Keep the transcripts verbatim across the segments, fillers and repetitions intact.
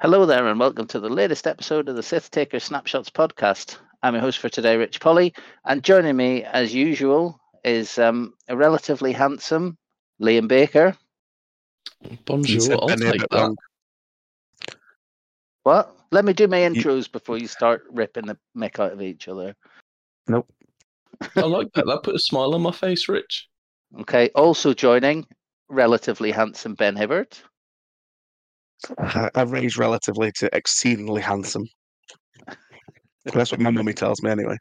Hello there, and welcome to the latest episode of the Sith Taker Snapshots podcast. I'm your host for today, Rich Polly, and joining me, as usual, is um, a relatively handsome Liam Baker. Bonjour, I'll take that. Wrong. What? Let me do my intros before you start ripping the mick out of each other. Nope. I like that. That put a smile on my face, Rich. Okay, also joining, relatively handsome Ben Hibbert. I, I raised relatively to exceedingly handsome. That's what my mummy tells me anyway.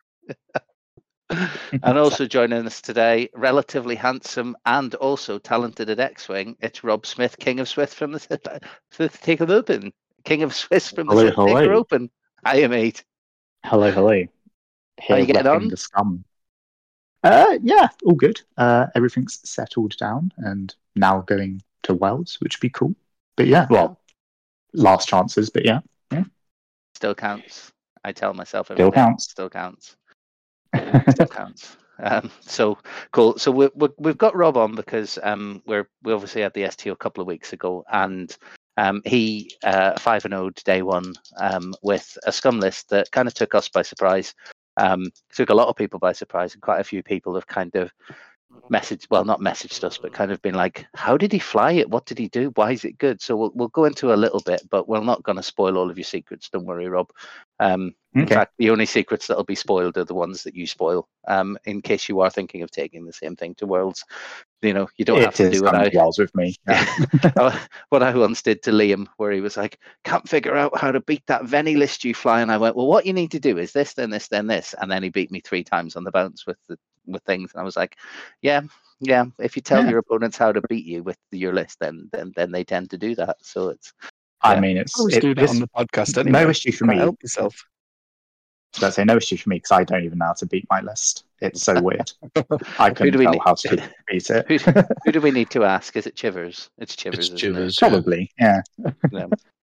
And also joining us today, relatively handsome and also talented at X-Wing, it's Rob Smith, King of Swift from the Sith Taker Open. King of Swiss from the hello, Sith hello. Taker Open. Hiya, mate. Hello, hello. Here How are you getting on? The scum. Uh, yeah, all good. Uh, everything's settled down and now going to Wells, which would be cool. But yeah, well, last chances, but yeah. yeah. Still counts. I tell myself every Still day. counts. Still counts. Still counts. Um, so cool. So we, we, we've got Rob on because um, we're we obviously had the S T O a couple of weeks ago, and um, he uh, five and zero day one um, with a scum list that kind of took us by surprise. Um, took a lot of people by surprise, and quite a few people have kind of messaged, well, not messaged us, but kind of been like, "How did he fly it? What did he do? Why is it good?" So we'll we'll go into a little bit, but we're not going to spoil all of your secrets. Don't worry, Rob. Um, Okay. In fact, the only secrets that'll be spoiled are the ones that you spoil. Um, in case you are thinking of taking the same thing to Worlds, you know, you don't it have to do what I Worlds with me. Yeah. what I once did to Liam, where he was like, "Can't figure out how to beat that Venny list you fly," and I went, "Well, what you need to do is this, then this, then this," and then he beat me three times on the bounce with the with things, and I was like, "Yeah, yeah. If you tell yeah. your opponents how to beat you with your list, then then then they tend to do that." So it's. I yeah. mean, it's always it, do that on the podcast. Anyway. No issue for me. Help yourself. So I say no issue for me because I don't even know how to beat my list. It's so weird. I couldn't tell need? how to beat it. who, who do we need to ask? Is it Chivers? It's Chivers. It's Chivers. It? Probably, yeah. yeah.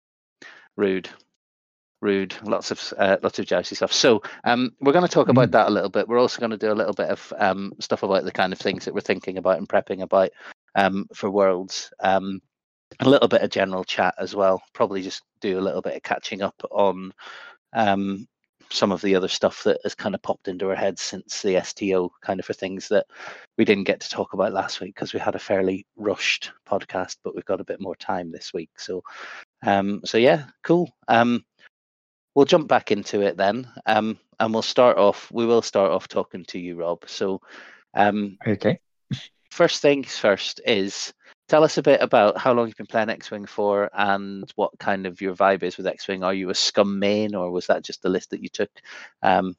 Rude, rude. Lots of uh, lots of jousty stuff. So um, we're going to talk about mm. that a little bit. We're also going to do a little bit of um, stuff about the kind of things that we're thinking about and prepping about um, for Worlds. Um, a little bit of general chat as well. Probably just do a little bit of catching up on. Um, some of the other stuff that has kind of popped into our heads since the S T O, kind of for things that we didn't get to talk about last week because we had a fairly rushed podcast, but we've got a bit more time this week. So, um, so yeah, cool. Um, we'll jump back into it then, um, and we'll start off. We will start off talking to you, Rob. So, um, okay. First things first is. Tell us a bit about how long you've been playing X-Wing for and what kind of your vibe is with X-Wing. Are you a scum main or was that just the list that you took? Um,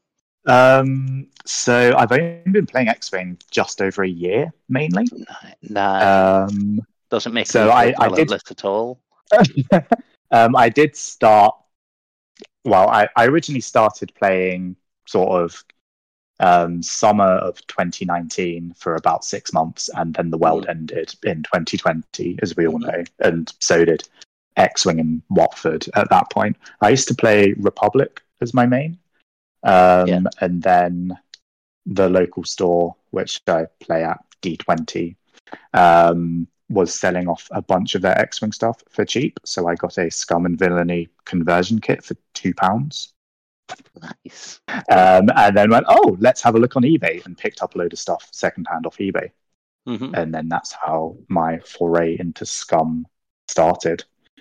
um, so I've only been playing X-Wing just over a year, mainly. Nah, um, doesn't make so I, I did list at all. um, I did start. Well, I, I originally started playing sort of. Um, summer of twenty nineteen for about six months, and then the world mm. ended in twenty twenty, as we all know, and so did X-Wing and Watford at that point. I used to play Republic as my main, um, yeah. and then the local store, which I play at, D twenty, um, was selling off a bunch of their X-Wing stuff for cheap, so I got a Scum and Villainy conversion kit for two pounds. Nice. Um, and then went, oh, let's have a look on eBay, and picked up a load of stuff secondhand off eBay. Mm-hmm. And then that's how my foray into Scum started.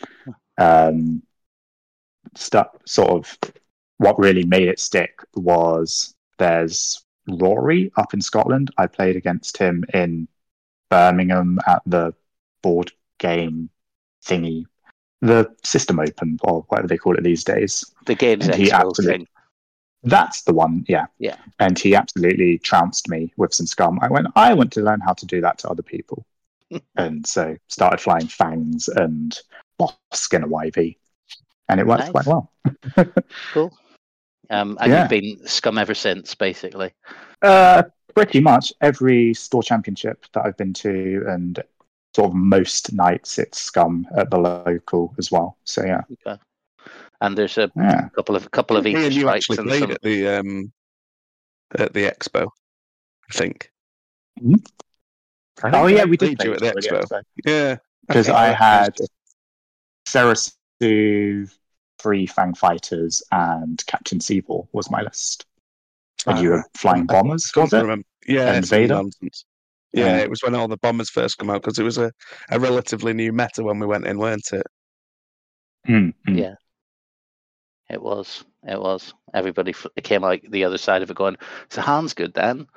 Um, st- sort of what really made it stick was there's Rory up in Scotland. I played against him in Birmingham at the board game thingy. The System Open, or whatever they call it these days. The Games Expo thing. That's the one, yeah. Yeah. And he absolutely trounced me with some scum. I went, I want to learn how to do that to other people. And so started flying Fangs and Bosk in a Y V. And it worked nice. Quite well. Cool. Um, and yeah. You've been Scum ever since, basically? Uh, pretty much. Every store championship that I've been to, and sort of most nights it's Scum at the local as well. So yeah. Okay. And there's a yeah. couple of couple of each. You actually played some... at the um, at the expo, I think. Mm-hmm. I think oh yeah, we did play you at the expo. expo. Yeah, because I, I had Sarasu, three Fang Fighters, and Captain Seaball was my list. And you Uh, were flying I bombers, can't was it? remember. Yeah, And some Vader? nonsense. Yeah, Yeah. it was when all the bombers first come out because it was a, a relatively new meta when we went in, weren't it? Mm, mm. Yeah. It was. It was. Everybody f- came out the other side of it going, so Han's good then.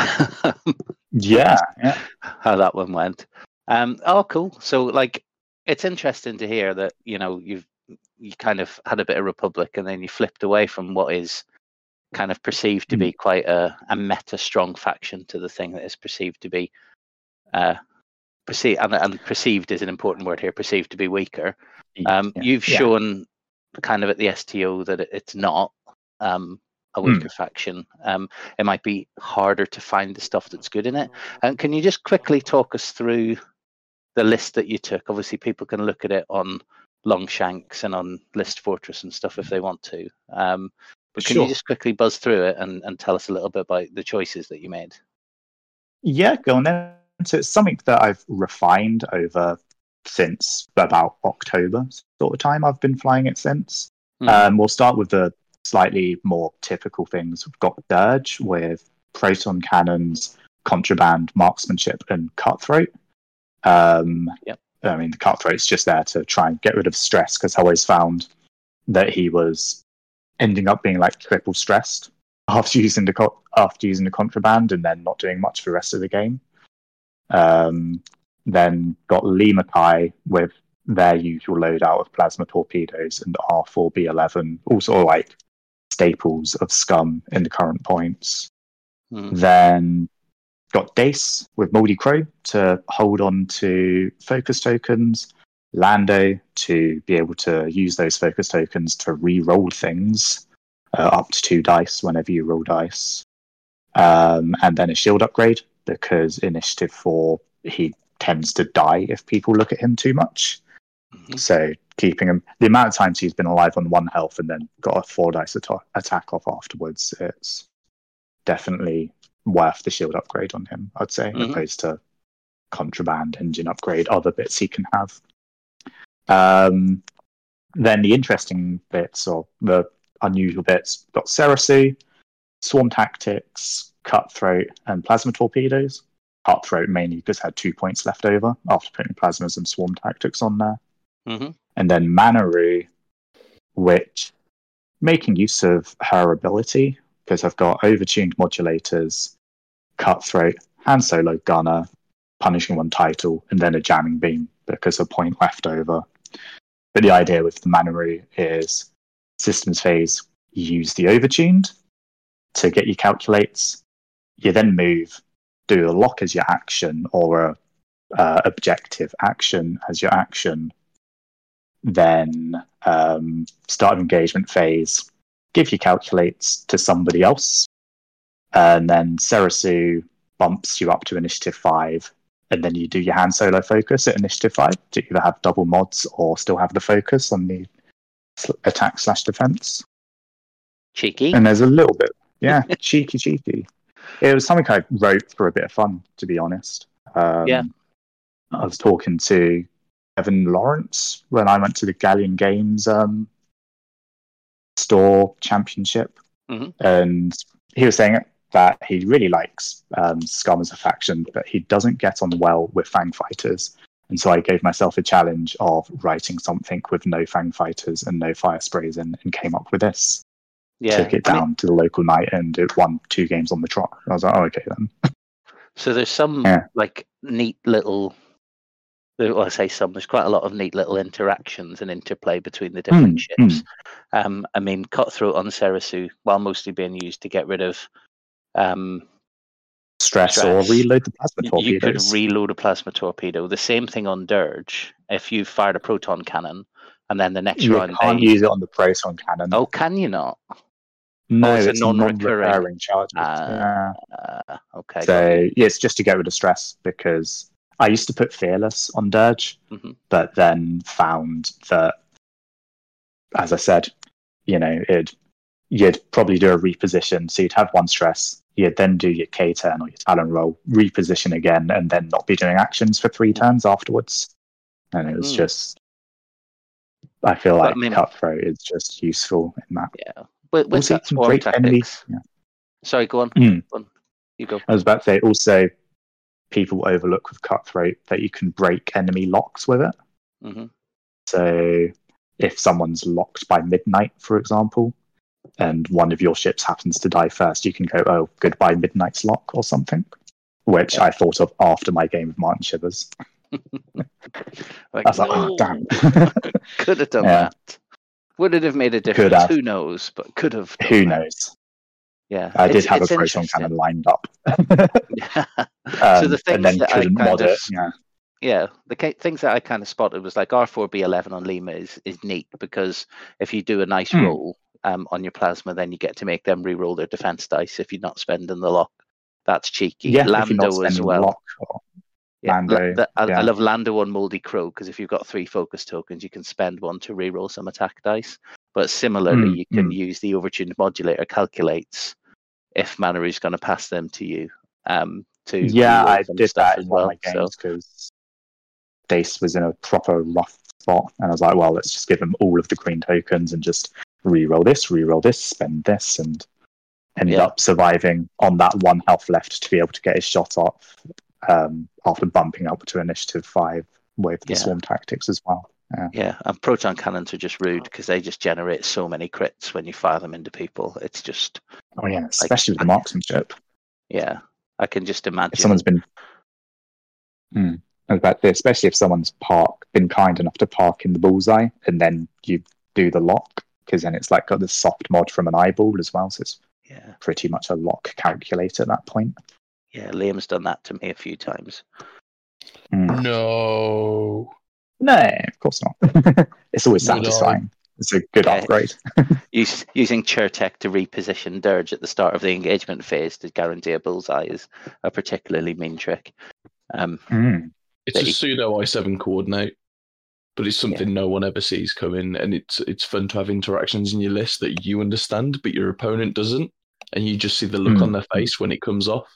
Yeah, yeah. How that one went. Um, oh, cool. So, like, it's interesting to hear that, you know, you've you kind of had a bit of Republic and then you flipped away from what is kind of perceived to Mm. be quite a, a meta strong faction to the thing that is perceived to be uh, perceived and, and perceived is an important word here, perceived to be weaker. Um, Yeah, you've yeah. shown kind of at the S T O that it, it's not um, a weaker faction. Um, it might be harder to find the stuff that's good in it. And can you just quickly talk us through the list that you took? Obviously, people can look at it on Longshanks and on List Fortress and stuff if they want to. Um, but can Sure. you just quickly buzz through it and, and tell us a little bit about the choices that you made? Yeah, go on then. So it's something that I've refined over since about October sort of time. I've been flying it since. Hmm. Um, we'll start with the slightly more typical things. We've got Dirge with proton cannons, contraband, marksmanship, and cutthroat. Um, Yep. I mean, the cutthroat's just there to try and get rid of stress because I always found that he was ending up being like triple stressed after using the co- after using the contraband and then not doing much for the rest of the game. Um, then got Lima Kai with their usual loadout of plasma torpedoes and R four B eleven, also like staples of scum in the current points. Hmm. Then got Dace with Moldy Crow to hold on to focus tokens, Lando to be able to use those focus tokens to re-roll things uh, up to two dice whenever you roll dice. Um, and then a shield upgrade because Initiative four, he tends to die if people look at him too much. Mhm. So keeping him, the amount of times he's been alive on one health and then got a four dice atta- attack off afterwards, it's definitely worth the shield upgrade on him, I'd say, Mhm. opposed to contraband, engine upgrade, other bits he can have. Um, then the interesting bits, or the unusual bits, got Serasu, Swarm Tactics, Cutthroat, and Plasma Torpedoes. Cutthroat mainly because had two points left over after putting Plasmas and Swarm Tactics on there. Mhm. And then Manaru, which, making use of her ability, because I've got overtuned modulators, Cutthroat, Han Solo Gunner, Punishing One title, and then a Jamming Beam because a point left over. But the idea with the Manaru is systems phase, you use the overtuned to get your calculates. You then move, do a lock as your action or a uh, objective action as your action. Then um, start of engagement phase, give your calculates to somebody else. And then Serasu bumps you up to Initiative five. And then you do your Han Solo focus at Initiative five to either have double mods or still have the focus on the sl- attack slash defense. Cheeky. And there's a little bit, yeah, cheeky, cheeky. It was something I wrote for a bit of fun, to be honest. Um, Yeah. I was talking to Evan Lawrence when I went to the Galleon Games um, store championship. Mhm. And he was saying that he really likes um, Scum as a faction, but he doesn't get on well with Fang Fighters. And so I gave myself a challenge of writing something with no Fang Fighters and no Fire Sprays in, and came up with this. Yeah. Took it I mean, down to the local night and it won two games on the trot. I was like, oh, okay then. so there's some Yeah. like neat little. Well, I say some. There's quite a lot of neat little interactions and interplay between the different Mm, ships. Um, I mean, Cutthroat on Serasu, while mostly being used to get rid of um, Stress, Stress. or reload the plasma y- torpedoes. you could reload a plasma torpedo. The same thing on Dirge. If you fired a proton cannon, and then the next you round can't they. use it on the proton cannon. Oh, can you not? no, oh, it's it's, a a non-recurring. non-recurring charge. Ah, yeah. Uh, okay. got So you. yeah, it's just to get rid of stress because I used to put Fearless on Dirge, Mhm. but then found that, as I said, you know, it you'd probably do a reposition. So you'd have one stress, you'd then do your K turn or your Talon roll, reposition again, and then not be doing actions for three turns afterwards. And it was Hmm. just I feel But, like I mean- Cutthroat is just useful in that. Yeah. With, with Also, you that can swarm break enemy- tactics. yeah. Sorry, go on. Mm. Go on. You go. I was about to say, also, people overlook with Cutthroat that you can break enemy locks with it. hmm So if someone's locked by midnight, for example, and one of your ships happens to die first, you can go, oh, goodbye Midnight's lock or something, which Yeah. I thought of after my game of Martin Shivers. Like, I was like, no, oh, damn. could have done Yeah. that. Would it have made a Could difference? have. Who knows? But could have. done Who that. knows? Yeah. I did It's- have a it's proton interesting. cannon lined up. Yeah. Um, so the things and then that I couldn't kind mod of it. Yeah. yeah, the ca- things that I kind of spotted was like R four B eleven on Lima is, is neat because if you do a nice Hmm. roll um, on your plasma, then you get to make them re-roll their defense dice if you're not spending the lock. That's cheeky. Yeah, if you're not Lando as spending well. lock or Yeah, La- Lando, the- I, I yeah. love Lando on Moldy Crow because if you've got three focus tokens, you can spend one to re-roll some attack dice. But similarly, Mm, you can mm. use the overtuned modulator calculates if Manary is going to pass them to you. Um, to Yeah, re-roll I some did stuff that as in one well. of my So games because Dace was in a proper rough spot, and I was like, well, let's just give him all of the green tokens and just re-roll this, re-roll this, spend this, and ended Yeah. up surviving on that one health left to be able to get his shot off um, after bumping up to initiative five with the Yeah. swarm tactics as well. Yeah. yeah, and proton cannons are just rude because they just generate so many crits when you fire them into people. It's just Oh yeah, especially with the marksmanship. yeah, I can just imagine. If someone's been, hmm, I was about to say, especially if someone's park been kind enough to park in the bullseye, and then you do the lock, because then it's like got the soft mod from an eyeball as well, so it's yeah, pretty much a lock calculator at that point. yeah, Liam's done that to me a few times. Hmm. No. No, of course not. It's always Would I? satisfying. It's a good Yeah. upgrade. Use, using Chertek to reposition Dirge at the start of the engagement phase to guarantee a bullseye is a particularly mean trick. Um, Mm. It's That a you- pseudo I seven coordinate, but it's something no one ever sees coming, and it's it's fun to have interactions in your list that you understand, but your opponent doesn't, and you just see the look Mm. on their face when it comes off.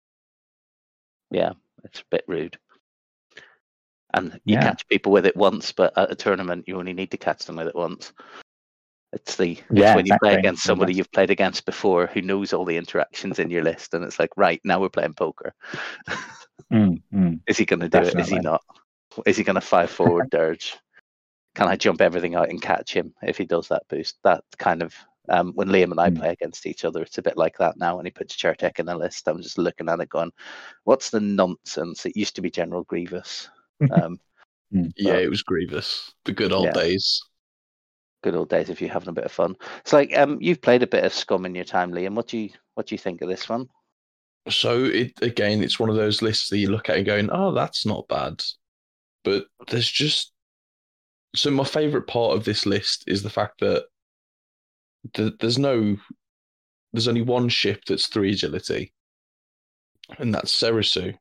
yeah, it's a bit rude. And you Yeah. catch people with it once, but at a tournament, you only need to catch them with it once. It's the it's Yeah, when you play exactly. against somebody Yes. you've played against before who knows all the interactions in your list, and it's like, right, now we're playing poker. Mm, mm. Is he going to do it? Is he Definitely. not? Is he going to five forward Dirge? Can I jump everything out and catch him if he does that boost? That kind of um, when Liam and I Mm. play against each other, it's a bit like that now. When he puts Chertek in the list, I'm just looking at it, going, "What's the nonsense?" It used to be General Grievous. Um, Yeah, But- it was Grievous. The good old Yeah. days. good old days if you're having a bit of fun. It's like um, you've played a bit of Scum in your time, Liam. What do you what do you think of this one? So it again, it's one of those lists that you look at and going, "Oh, that's not bad," but there's just so my favorite part of this list is the fact that th- there's no, there's only one ship that's three agility, and that's Serisu.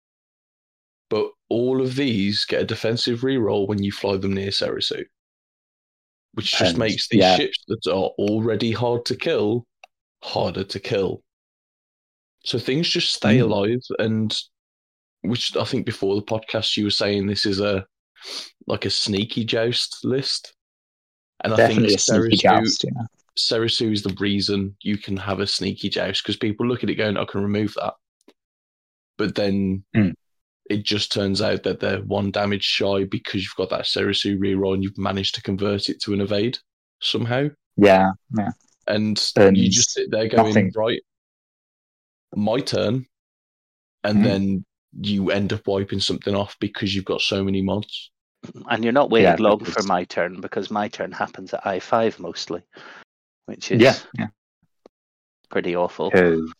But all of these get a defensive reroll when you fly them near Serisu, which just And, makes these yeah. ships that are already hard to kill harder to kill. So things just stay Mm. alive, and which I think before the podcast you were saying this is a like a sneaky joust list, and I Definitely think a sneaky Serisu, joust, yeah. Serisu is the reason you can have a sneaky joust because people look at it going, I can remove that, but then Mm. it just turns out that they're one damage shy because you've got that Serisu reroll and you've managed to convert it to an evade somehow, Yeah, yeah. and, And you just sit there going, nothing- right, my turn, and Mm. then you end up wiping something off because you've got so many mods. And you're not waiting Yeah, long because- for my turn because my turn happens at I five mostly, which is Yeah, yeah. pretty awful. Because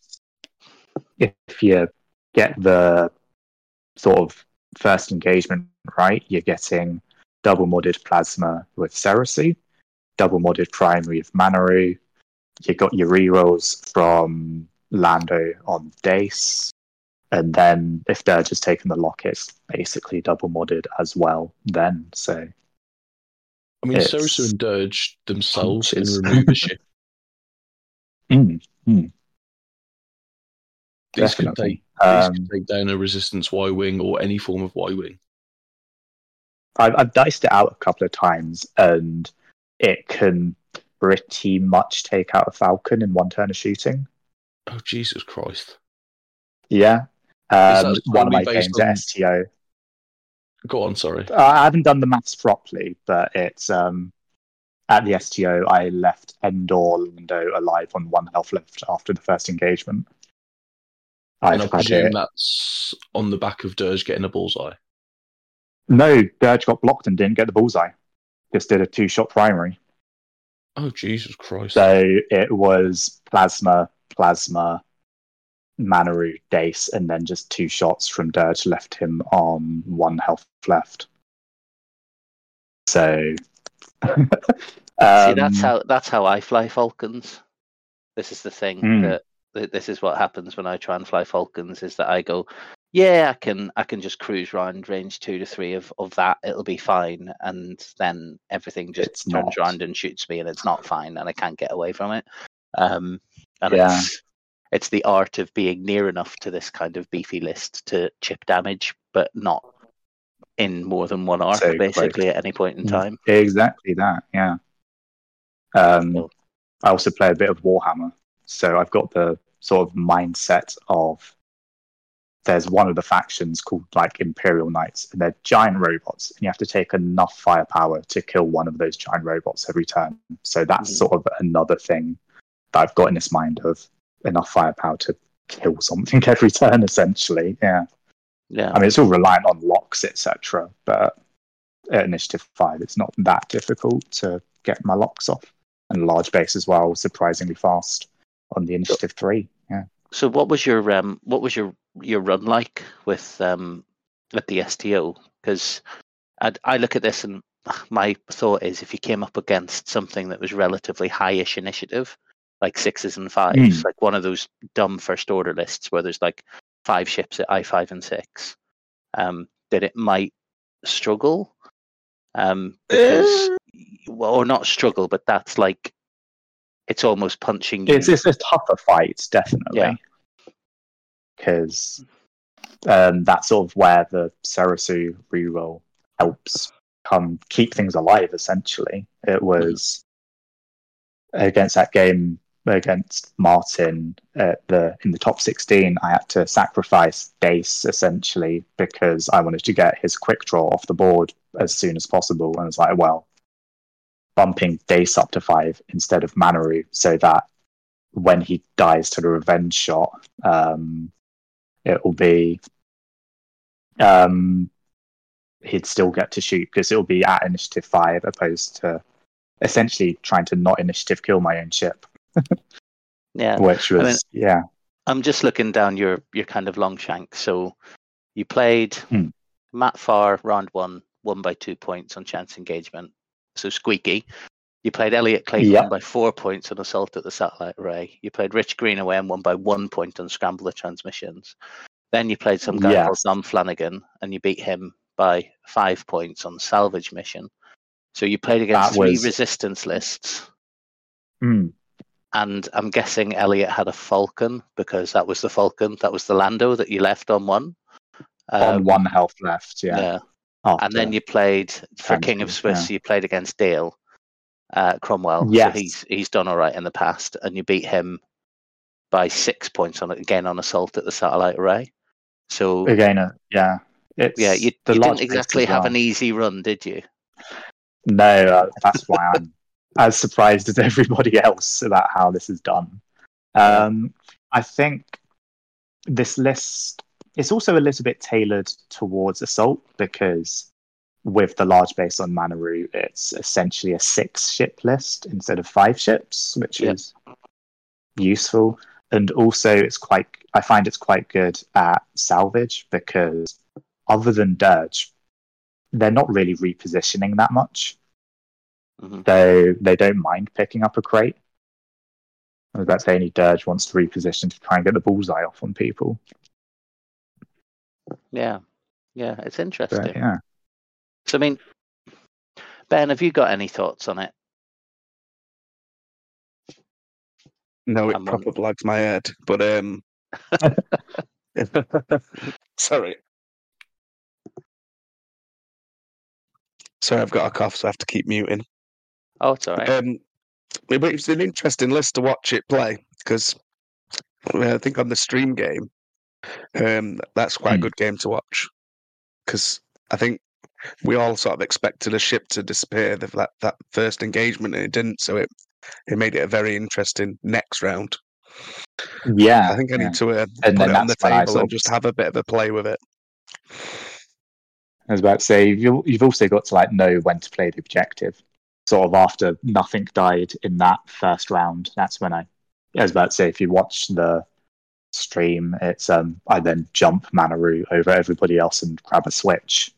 if you get the sort of first engagement right, you're getting double modded plasma with Serisu, double modded primary with Manaru. You got your rerolls from Lando on Dace, and then if they're just taking the lock, it's basically double modded as well. Then so I mean, It's Serisu and Dirge themselves punches. can remove a ship. mm, mm, These could definitely. take these Um, could take down a resistance Y wing or any form of Y wing. I've, I've diced it out a couple of times, and it can pretty much take out a Falcon in one turn of shooting. Oh, Jesus Christ. Yeah. Is Um, that one of solely my based games on- at S T O. Go on, sorry. Uh, I haven't done the maths properly, but it's um, at the S T O, I left Endor Lando alive on one health left after the first engagement. And I've I had presume it. that's on the back of Dirge getting a bullseye. No, Dirge got blocked and didn't get the bullseye. Just did a two-shot primary. Oh, Jesus Christ. So it was Plasma, Plasma, Manaru, Dace, and then just two shots from Dirge left him on one health left. So, um, See, that's how that's how I fly Falcons. This is the thing Mm. that, that this is what happens when I try and fly Falcons. Is that I go, yeah, I can I can just cruise round range two to three of, of that. It'll be fine, and then everything just It's turns not. around and shoots me, and it's not fine, and I can't get away from it. Um, and Yeah. it's it's the art of being near enough to this kind of beefy list to chip damage, but not in more than one arc, So basically, close. at any point in Mm. time. Exactly that, yeah. Um, So, I also play a bit of Warhammer, so I've got the sort of mindset of there's one of the factions called like Imperial Knights, and they're giant robots, and you have to take enough firepower to kill one of those giant robots every turn. So that's Mhm. sort of another thing that I've got in this mind of enough firepower to kill something every turn, essentially. Yeah. yeah. I mean, it's all reliant on locks, et cetera. But at Initiative five, it's not that difficult to get my locks off. And large base as well, surprisingly fast on the Initiative three. Yeah. So what was your um what was your your run like with um at the S T O? Because I I look at this and my thought is if you came up against something that was relatively highish initiative, like sixes and fives, Mm. like one of those dumb first order lists where there's like five ships at I five and six, um, that it might struggle. Um, because well, or not struggle, but that's like it's almost punching you. It's, it's a tougher fight, Yeah. definitely. Because um, that's sort of where the Sarasu reroll helps come keep things alive, essentially. It was against that game against Martin at the in the top sixteen, I had to sacrifice Dace essentially because I wanted to get his quick draw off the board as soon as possible. And I was like, well, bumping Dace up to five instead of Manaru so that when he dies to the revenge shot, um, it will be um, he'd still get to shoot because it'll be at initiative five opposed to essentially trying to not initiative kill my own ship. Yeah. Which was, I mean, yeah. I'm just looking down your your kind of long shank. So you played Hmm. Matt Farr round one, won by two points on chance engagement. So squeaky. You played Elliot Clayton Yep. won by four points on assault at the satellite array. You played Rich Greenaway and won by one point on scramble the transmissions. Then you played some guy Yes. called Dom Flanagan and you beat him by five points on salvage mission. So you played against That three was- resistance lists. Hmm. And I'm guessing Elliot had a Falcon because that was the Falcon, that was the Lando that you left on one. on Um, one health left, yeah. yeah. After- And then you played for Thank King you, of Swiss. yeah. You played against Dale uh, Cromwell. Yes. So he's he's done all right in the past, and you beat him by six points on again on assault at the satellite array. So again, uh, yeah. It's yeah, you, the you large didn't base exactly as have well. an easy run, did you? No, uh, that's why I'm as surprised as everybody else about how this is done. Um, I think this list is also a little bit tailored towards assault because with the large base on Manaru, it's essentially a six ship list instead of five ships, which Yep. is useful. And also, it's quite. I find it's quite good at salvage because other than Dirge, they're not really repositioning that much. Mhm. So they don't mind picking up a crate. I was about to say only Dirge wants to reposition to try and get the bullseye off on people. Yeah, yeah, it's interesting. But yeah. So I mean, Ben, have you got any thoughts on it? No, it I'm proper blags my head. But um, sorry. Sorry, I've got a cough, so I have to keep muting. Oh, it's all right. Um, but it's an interesting list to watch it play because I think on the stream game, um, that's quite a Hmm. good game to watch because I think we all sort of expected a ship to disappear the, that that first engagement, and it didn't. So it it made it a very interesting next round. Yeah, I think I yeah. need to uh, And put then it on the that's when I table sort and of- just have a bit of a play with it. I was about to say, you, you've also got to like know when to play the objective. Sort of after nothing died in that first round, that's when I, I was about to say, if you watch the stream, it's um, I then jump Manaru over everybody else and grab a switch.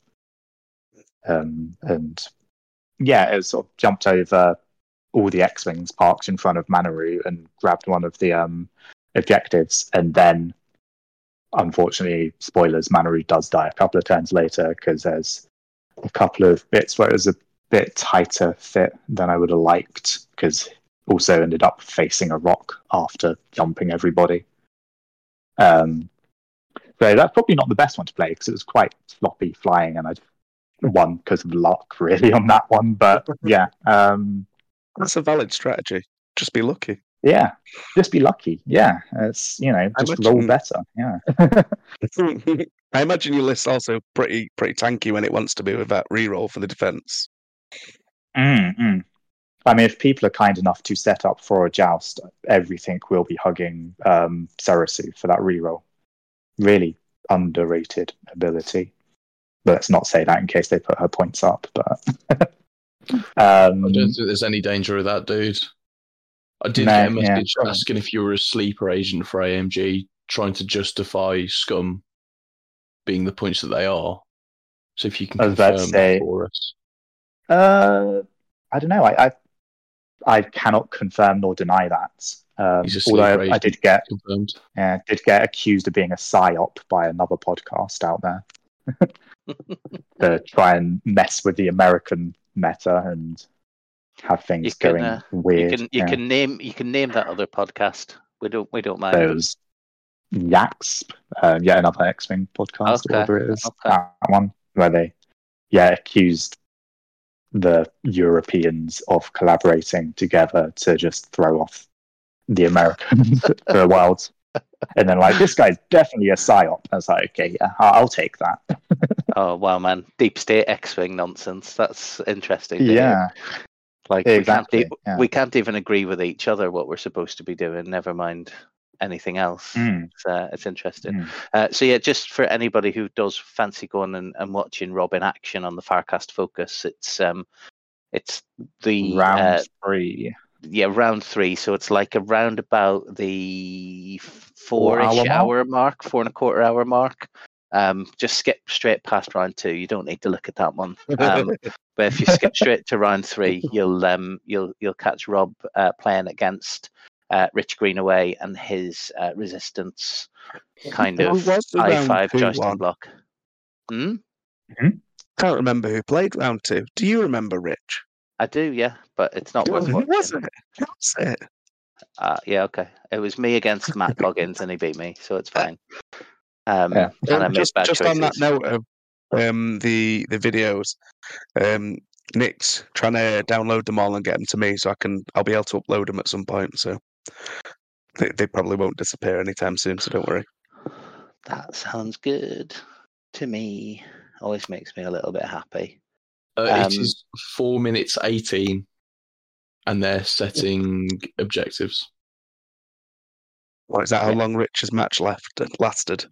Um, and yeah, it was sort of jumped over all the X-Wings parked in front of Manaru and grabbed one of the um, objectives, and then unfortunately, spoilers, Manaru does die a couple of turns later because there's a couple of bits where it was a bit tighter fit than I would have liked, because also ended up facing a rock after jumping everybody. Um, so that's probably not the best one to play because it was quite sloppy flying, and I won because of luck really on that one. But yeah, um, That's a valid strategy. Just be lucky. yeah, just be lucky. Yeah, it's you know I just imagine- roll better. Yeah. I imagine your list also pretty pretty tanky when it wants to be with that reroll for the defense. Mm, mm. I mean, if people are kind enough to set up for a joust, everything will be hugging um, Sarasu for that reroll. Really underrated ability. But let's not say that in case they put her points up. But I um, don't think there's any danger of that, dude. I did No, get a yeah. message asking if you were a sleeper agent for A M G, trying to justify Scum being the points that they are. So if you can I was about confirm to say- that for us. uh, I don't know. I, I I cannot confirm nor deny that. Um, He's a although sleeper I agent. did get Confirmed. yeah, did get accused of being a psyop by another podcast out there to try and mess with the American meta and have things You can, going uh, weird. You can you yeah. can name you can name that other podcast. We don't we don't mind. Those Yaxp, uh, yet another X-Wing podcast, Okay, or whatever it is. okay. That one where they, yeah, accused the Europeans of collaborating together to just throw off the Americans for a while. And then, like, this guy's definitely a psyop. I was like, okay, yeah, I'll, I'll take that. Oh wow, man! Deep state X-wing nonsense. That's interesting. to hear. Yeah, Like exactly, we can't e- yeah. we can't even agree with each other what we're supposed to be doing. Never mind anything else. Mm. It's, uh, it's interesting. Mm. Uh, so yeah, just for anybody who does fancy going and, and watching Rob in action on the Farcast Focus, it's um, it's the round uh, three. yeah round three. So it's like around about the four-ish Four-hour mark? hour mark, four and a quarter hour mark. Um, just skip straight past round two. You don't need to look at that one. Um, but if you skip straight to round three, you'll um, you'll you'll catch Rob uh, playing against uh, Rich Greenaway and his uh, Resistance kind Who of was the I round five two jousting one? block. Hmm? Can't remember who played round two. Do you remember, Rich? I do, yeah, but it's not worth Who watching. was it? Who was it? Uh, yeah, okay. It was me against Matt Goggins, and he beat me, so it's fine. Um, Yeah. and I Um, made just bad just choices. on that note of um, the the videos, um, Nick's trying to download them all and get them to me, so I can I'll be able to upload them at some point. So they they probably won't disappear anytime soon. So don't worry. That sounds good to me. Always makes me a little bit happy. Uh, Um, it is four minutes eighteen, and they're setting objectives. What is that? How Yeah. long Rich's match left lasted?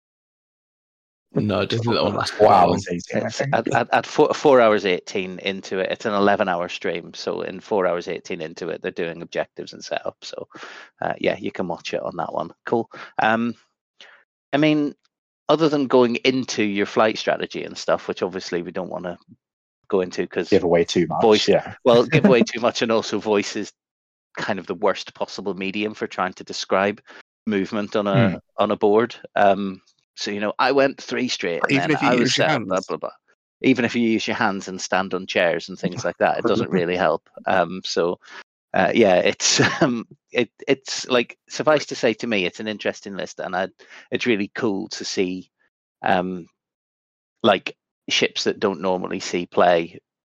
No, I don't think that one lasts Four that long. hours, eighteen, I It's think. at, at, at four, four hours eighteen into it. It's an eleven hour stream, so in four hours eighteen into it, they're doing objectives and setup. So, uh, yeah, you can watch it on that one. Cool. Um, I mean, other than going into your flight strategy and stuff, which obviously we don't want to go into because Give away too much. Voice- Yeah. well, give away too much, and also voice is kind of the worst possible medium for trying to describe movement on a Hmm. on a board. Um, so you know, I went three straight, and Even then if you I was use your set up, blah hands? blah blah. Even if you use your hands and stand on chairs and things like that, it doesn't really help. Um, so uh, yeah, it's um, it it's like suffice to say, to me, it's an interesting list, and I, it's really cool to see um, like ships that don't normally see play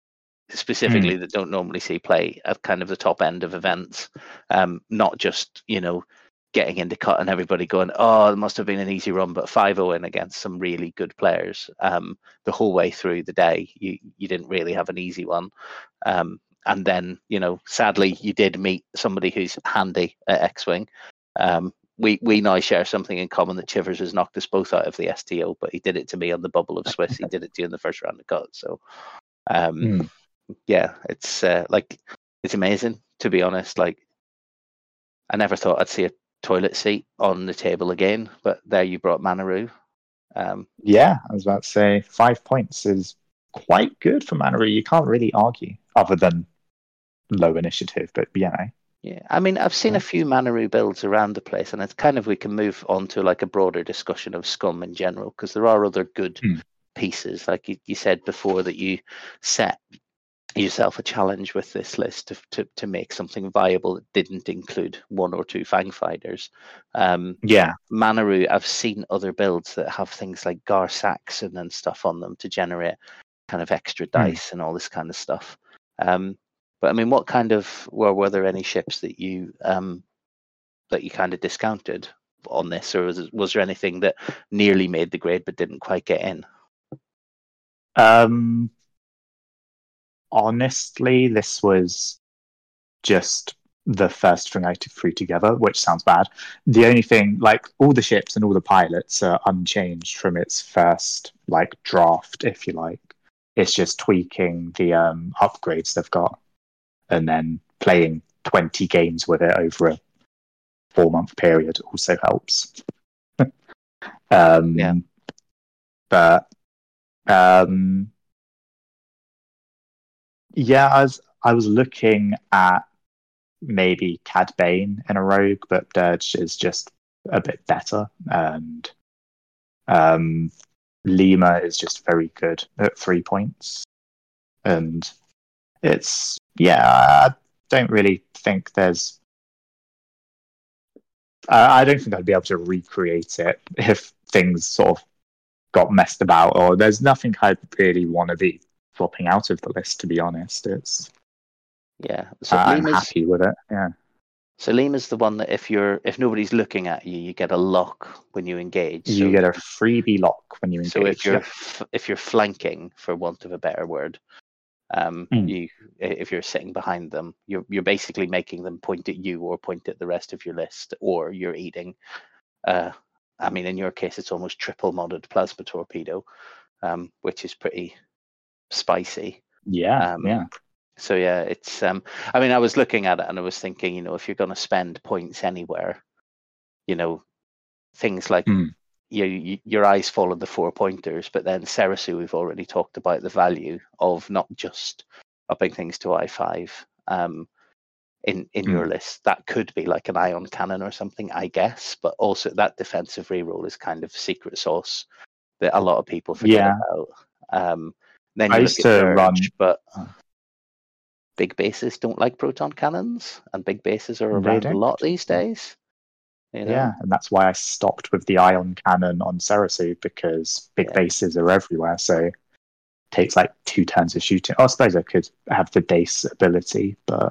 specifically that don't normally see play at kind of the top end of events, um, not just, you know, getting into cut and everybody going, oh, it must have been an easy run, but five oh in against some really good players um, the whole way through the day. You you didn't really have an easy one. Um, and then, you know, sadly, you did meet somebody who's handy at X-Wing. Um, we, we now share something in common, that Chivers has knocked us both out of the S T O, but he did it to me on the bubble of Swiss. He did it to you in the first round of cut. So, um, Mm. yeah, it's uh, like, it's amazing, to be honest. Like, I never thought I'd see a toilet seat on the table again, but there you brought Manaroo. Um, Yeah, I was about to say five points is quite good for Manaroo. You can't really argue, other than low initiative, but you know. yeah, I mean, I've seen a few Manaroo builds around the place, and it's kind of, we can move on to like a broader discussion of Scum in general, because there are other good Hmm. pieces. Like you, you said before, that you set yourself a challenge with this list to, to, to make something viable that didn't include one or two Fang Fighters. Um, Yeah, Manaroo, I've seen other builds that have things like Gar Saxon and stuff on them to generate kind of extra dice and all this kind of stuff. Um, but I mean, what kind of were were there any ships that you um, that you kind of discounted on this, or was, it, was there anything that nearly made the grade but didn't quite get in? Um, honestly, this was just the first thing I threw together, which sounds bad. The only thing, like, all the ships and all the pilots are unchanged from its first, like, draft, if you like. It's just tweaking the um, upgrades they've got, and then playing twenty games with it over a four-month period also helps. um, Yeah. But um, yeah, I was I was looking at maybe Cad Bane in a rogue, but Dirge is just a bit better, and um, Lima is just very good at three points, and it's yeah. I don't really think there's. I I don't think I'd be able to recreate it if things sort of got messed about, or there's nothing I'd really want to be flopping out of the list, to be honest. It's Yeah. So I'm Lima's, happy with it. Yeah. so Lima's the one that if you're if nobody's looking at you, you get a lock when you engage. You so get a freebie lock when you engage. So if you're Yep. f- if you're flanking, for want of a better word, um, Mm. you if you're sitting behind them, you're you're basically making them point at you or point at the rest of your list, or you're eating. Uh, I mean, in your case, it's almost triple modded plasma torpedo, um, which is pretty spicy. Yeah, Um, yeah. So yeah, it's. Um, I mean, I was looking at it and I was thinking, you know, if you're going to spend points anywhere, you know, things like. Mm. You, you, your eyes follow the four pointers, but then Serasu, we've already talked about the value of not just upping things to I five um, in in Mm. your list. That could be like an ion cannon or something, I guess, but also that defensive reroll is kind of secret sauce that a lot of people forget Yeah. about. Um, then I you used look at to Dirge, run- but Oh. big bases don't like proton cannons, and big bases are They around a don't. lot these days. You know? Yeah, and that's why I stopped with the ion cannon on Serasu, because big Yeah. bases are everywhere. So it takes like two turns of shooting. Oh, I suppose I could have the Dace ability, but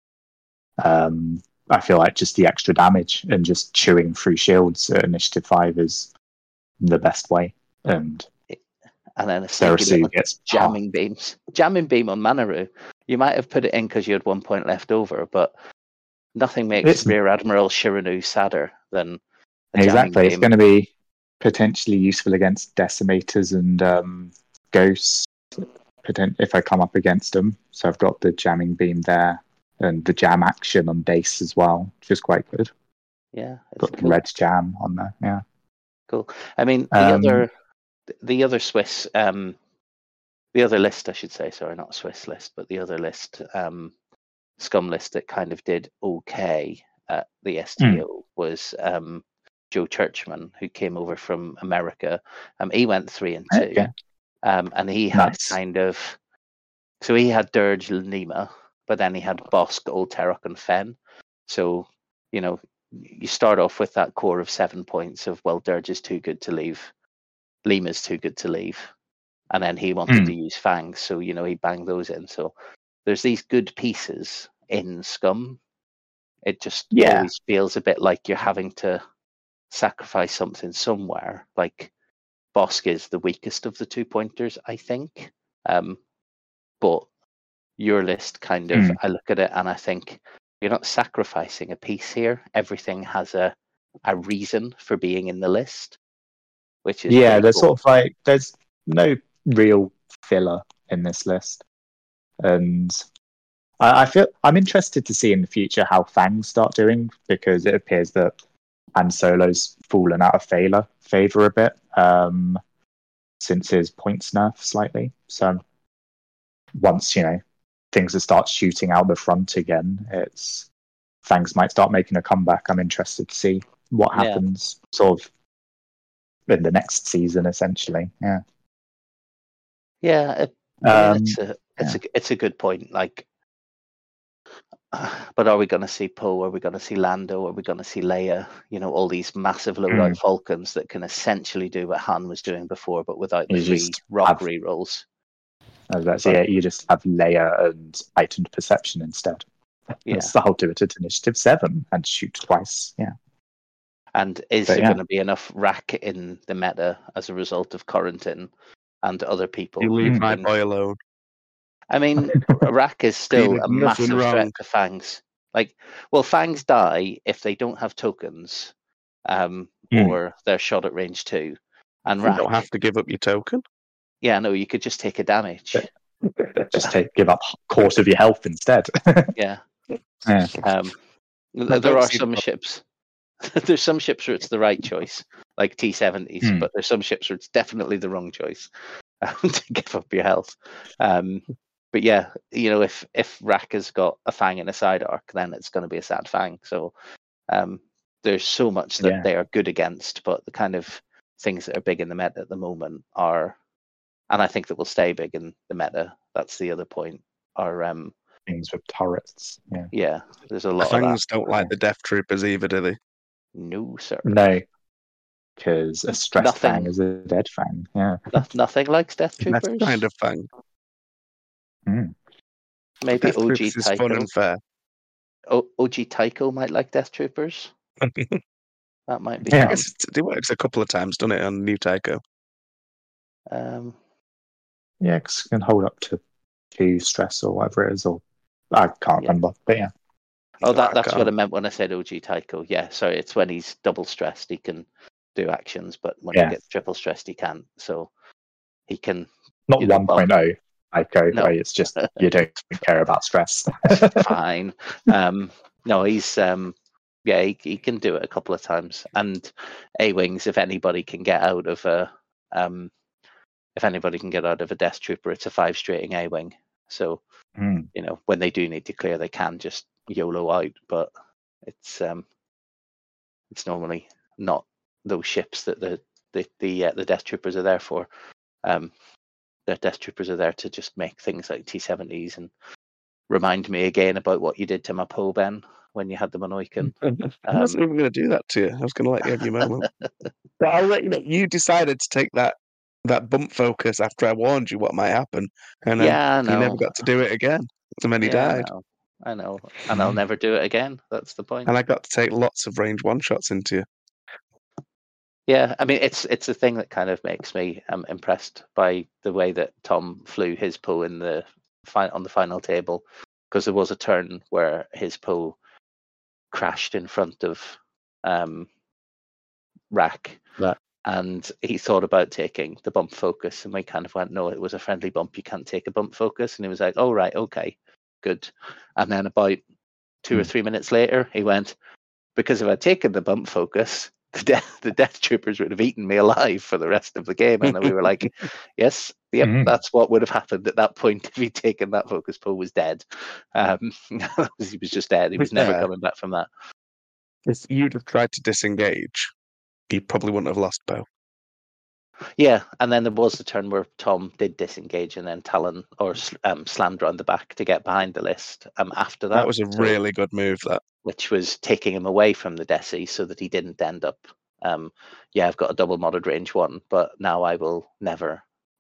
um, I feel like just the extra damage and just chewing through shields at Initiative five is the best way. And And then a sneaky Serasu little gets jamming beams. Jamming beam on Manaroo. You might have put it in because you had one point left over, but nothing makes It's- Rear Admiral Shiranu sadder than a Exactly. jamming It's beam. going to be potentially useful against decimators and um, ghosts poten- if I come up against them. So I've got the jamming beam there and the jam action on Dace as well, which is quite good. Yeah, it's Got the cool. red jam on there. Yeah. Cool. I mean, the Um, other, the other Swiss, um, the other list, I should say. Sorry, not Swiss list, but the other list, um, Scum list that kind of did okay at the S T O Hmm. was um, Joe Churchman, who came over from America. Um, he went three and two, Okay. um, and he had Nice. kind of, so he had Dirge Lima, but then he had Bosk, Old Terok, and Fen. So you know, you start off with that core of seven points of, well, Dirge is too good to leave, Lima's too good to leave, and then he wanted Hmm. to use Fangs, so you know he banged those in. So there's these good pieces in Scum. It just Yeah. always feels a bit like you're having to sacrifice something somewhere. Like Bosk is the weakest of the two pointers, I think. Um, but your list kind of, Hmm. I look at it and I think you're not sacrificing a piece here. Everything has a a reason for being in the list, which is Yeah, pretty there's cool. sort of like there's no real filler in this list, and I, I feel I'm interested to see in the future how Fangs start doing, because it appears that Han Solo's fallen out of favor favor a bit um, since his points nerf slightly. So once you know things will start shooting out the front again, it's Fangs might start making a comeback. I'm interested to see what Yeah. happens, sort of in the next season, essentially. Yeah. Yeah, it, yeah, Um, it's a it's a it's a good point. Like, but are we going to see Poe? Are we going to see Lando? Are we going to see Leia? You know, all these massive loadout Mm. Falcons that can essentially do what Han was doing before, but without the You free just rock have- rerolls. I was about to say, yeah, you just have Leia and heightened perception instead. Yeah. So I'll do it at initiative seven and shoot twice. Yeah. And is But there yeah. going to be enough rack in the meta as a result of Correntin and other people? You who leave my can- boy alone. I mean, rack is still did a nothing massive wrong. threat to Fangs. Like, well, Fangs die if they don't have tokens, um, Mm. or they're shot at range two. And You rack, don't have to give up your token. yeah, no, you could just take a damage. Just take give up a quarter of your health instead. Yeah. Yeah. Um, th- I there don't are see the some problem. ships. There's some ships where it's the right choice, like T seventies, Hmm. but there's some ships where it's definitely the wrong choice um, to give up your health. Um, but yeah, you know, if if Rack has got a Fang in a side arc, then it's going to be a sad Fang. So um, there's so much that Yeah. they are good against, but the kind of things that are big in the meta at the moment are, and I think that will stay big in the meta. That's the other point. Are um, Things with turrets. Yeah. yeah, there's a lot of Fangs that. don't like the Death Troopers either, do they? No, sir. No. Because a stressed Nothing. fang is a dead fang. Yeah. No- nothing likes Death That's Troopers. kind of Fang. Mm. Maybe Death O G Troopers is fun Tycho. and fair. O- OG Tycho might like Death Troopers. That might be Yeah. I fun. guess it, it works a couple of times, doesn't it, on New Tycho? Um, Yeah, because it can hold up to two stress or whatever it is, or I can't Yeah. remember. But yeah. oh, No, that, I that's what I can't. meant when I said O G Tycho. Yeah, sorry, it's when he's double stressed, he can do actions, but when Yeah. he gets triple stressed, he can't. So he can. Not You know, one point oh. Ico, No. right? It's just you don't care about stress. Fine. Um, no, he's um, yeah, he, he can do it a couple of times. And A wings, if anybody can get out of a um, if anybody can get out of a Death Trooper, it's a five straighting A wing. So Mm. you know when they do need to clear, they can just YOLO out. But it's um, it's normally not those ships that the the the, uh, the Death Troopers are there for. Um, the Death Troopers are there to just make things like T seventies and remind me again about what you did to my Poe, Ben, when you had the Manoikan. I wasn't even going to do that to you. I was going to let you have your moment. But I'll let you know. You decided to take that that bump focus after I warned you what might happen, and then Yeah, I you never know. got to do it again. And then he Yeah, I died, know. I know. And I'll never do it again. That's the point. and I got to take lots of range one shots into you. Yeah, I mean, it's it's a thing that kind of makes me um, impressed by the way that Tom flew his Poe in the fi- on the final table, because there was a turn where his Poe crashed in front of um, Rack, Right. and he thought about taking the bump focus, and we kind of went, no, it was a friendly bump, you can't take a bump focus, and he was like, oh right, okay, good. And then about two or Hmm. three minutes later, he went, because if I'd taken the bump focus, the death, the death troopers would have eaten me alive for the rest of the game. And then we were like, yes, yep, Mm. that's what would have happened at that point if he'd taken that focus. Poe was dead. Um, he was just dead. He was never Yeah. coming back from that. If you'd have tried to disengage, you probably wouldn't have lost Poe. Yeah, and then there was the turn where Tom did disengage, and then Talon or sl- um, slammed around the back to get behind the list. Um, after that, That was a So- really good move. That which was taking him away from the Desi so that he didn't end up. Um, yeah, I've got a double modded range one, but now I will never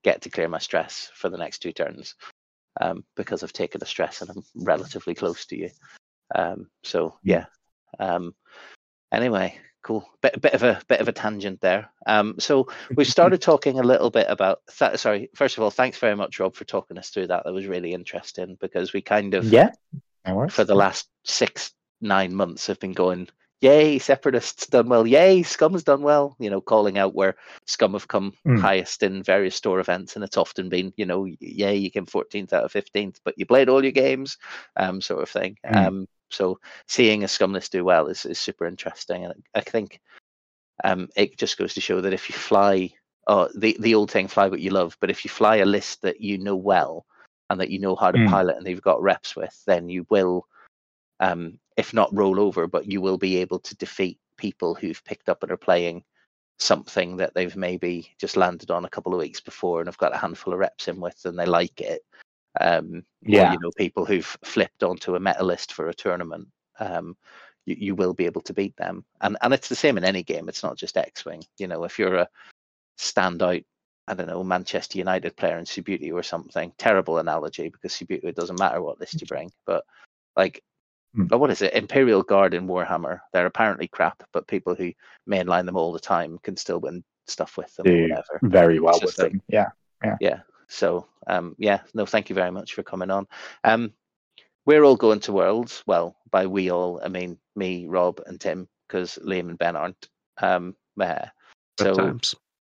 get to clear my stress for the next two turns, um, because I've taken the stress and I'm relatively close to you. Um, so yeah. Um, anyway, cool. Bit bit of a bit of a tangent there. Um, so we started talking a little bit about. Th- sorry, first of all, thanks very much, Rob, for talking us through that. That was really interesting because we kind of Yeah. No worries. for the last six nine months have been going, yay, Separatists done well, yay, Scum's done well, you know, calling out where Scum have come Mm. highest in various store events, and it's often been, you know, yay, you came fourteenth out of fifteenth, but you played all your games, um, sort of thing. Mm. Um, so seeing a Scum list do well is, is super interesting, and I think um, it just goes to show that if you fly, oh, the the old thing, fly what you love, but if you fly a list that you know well and that you know how to Mm. pilot and that you've got reps with, then you will. Um, if not roll over, but you will be able to defeat people who've picked up and are playing something that they've maybe just landed on a couple of weeks before and have got a handful of reps in with and they like it. Um, Yeah. Or, you know, people who've flipped onto a meta list for a tournament, um, you, you will be able to beat them. And and it's the same in any game. It's not just X-Wing. You know, if you're a standout, I don't know, Manchester United player in Subbuteo or something, terrible analogy because Subbuteo, it doesn't matter what list you bring, but like, Hmm. oh, what is it? Imperial Guard in Warhammer. They're apparently crap, but people who mainline them all the time can still win stuff with them or Do whatever. very well It's with just like- them. Yeah. Yeah. So, um, yeah, no, thank you very much for coming on. Um, we're all going to Worlds. Well, by we all, I mean me, Rob, and Tim, because Liam and Ben aren't. Um, uh, Good so times.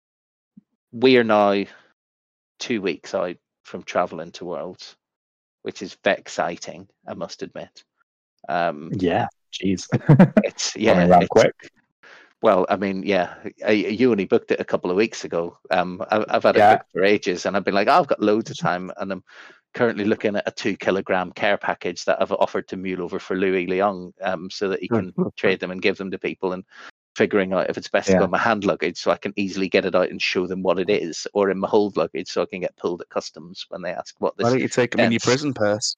we are now two weeks out from traveling to Worlds, which is very exciting, I must admit. Um, Yeah. Jeez. it's yeah, Coming around it's, quick. Well, I mean, yeah, I, you only booked it a couple of weeks ago. Um, I, I've had it Yeah. booked for ages, and I've been like, oh, I've got loads of time, and I'm currently looking at a two kilogram care package that I've offered to mule over for Louis Leong, um, so that he can trade them and give them to people, and figuring out if it's best to go Yeah. in my hand luggage so I can easily get it out and show them what it is, or in my hold luggage so I can get pulled at customs when they ask what Why this. don't you take them in your Yes. prison purse?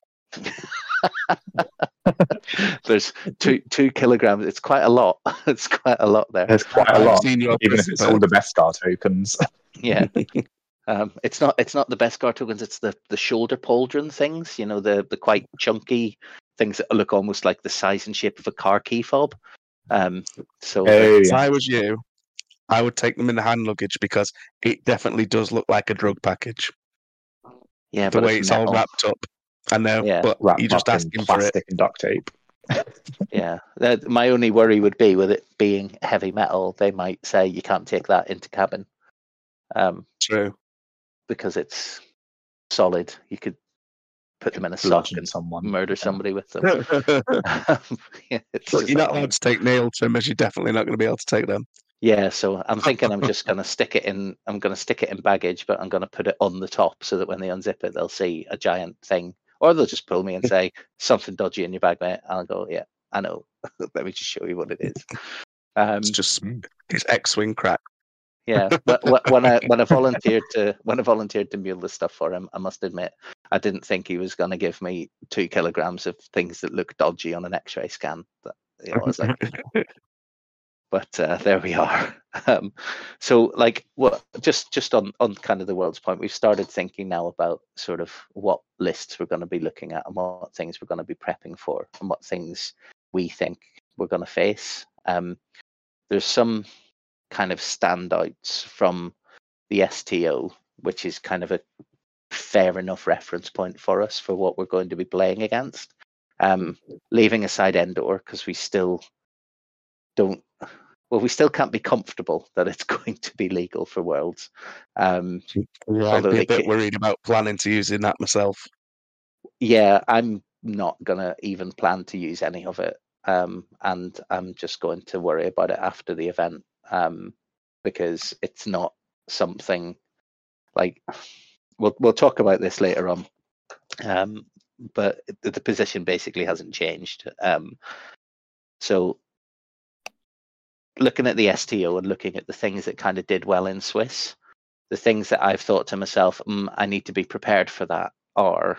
There's two two kilograms. It's quite a lot. It's quite a lot there. There's quite a I've lot, seen your even if prison it's all purse. the Beskar tokens. Yeah. Um, it's not it's not the Beskar tokens. It's the the shoulder pauldron things. You know, the the quite chunky things that look almost like the size and shape of a car key fob. Um, so Oh, If yeah. I was you, I would take them in the hand luggage because it definitely does look like a drug package. yeah, The but way it's it's all metal. wrapped up. I know, Yeah. but Wrapped you're just up in asking for it. plastic and duct tape. Yeah. That, my only worry would be with it being heavy metal. They might say you can't take that into cabin, um, True. because it's solid. You could put them in a sock Bludgeon and someone. murder Yeah. somebody with them. But Yeah, it's you're just not like, allowed to take nail trimmers. You're definitely not going to be able to take them. yeah, so I'm thinking I'm just gonna stick it in. I'm gonna stick it in baggage, but I'm gonna put it on the top so that when they unzip it, they'll see a giant thing, or they'll just pull me and say something dodgy in your bag, mate. I'll go, yeah, I know. Let me just show you what it is. Um, It's just Mm. it's X-wing crack. yeah, but wh- when I when I volunteered to when I volunteered to mule the stuff for him, I must admit I didn't think he was gonna give me two kilograms of things that look dodgy on an X-ray scan. That, you know, I was like, but uh, there we are. Um, so, like, what just just on on kind of the world's point, we've started thinking now about sort of what lists we're going to be looking at and what things we're going to be prepping for and what things we think we're going to face. Um, there's some kind of standouts from the S T O, which is kind of a fair enough reference point for us for what we're going to be playing against. Um, leaving aside Endor, because we still don't. Well, we still can't be comfortable that it's going to be legal for Worlds. Um, Yeah, I'd Although be they a bit ca- worried about planning to using that myself. yeah, I'm not gonna even plan to use any of it, um, and I'm just going to worry about it after the event, um, because it's not something like we'll we'll talk about this later on. Um, but the, the position basically hasn't changed. Um, so. Looking at the S T O and looking at the things that kind of did well in Swiss, the things that I've thought to myself, mm, I need to be prepared for that are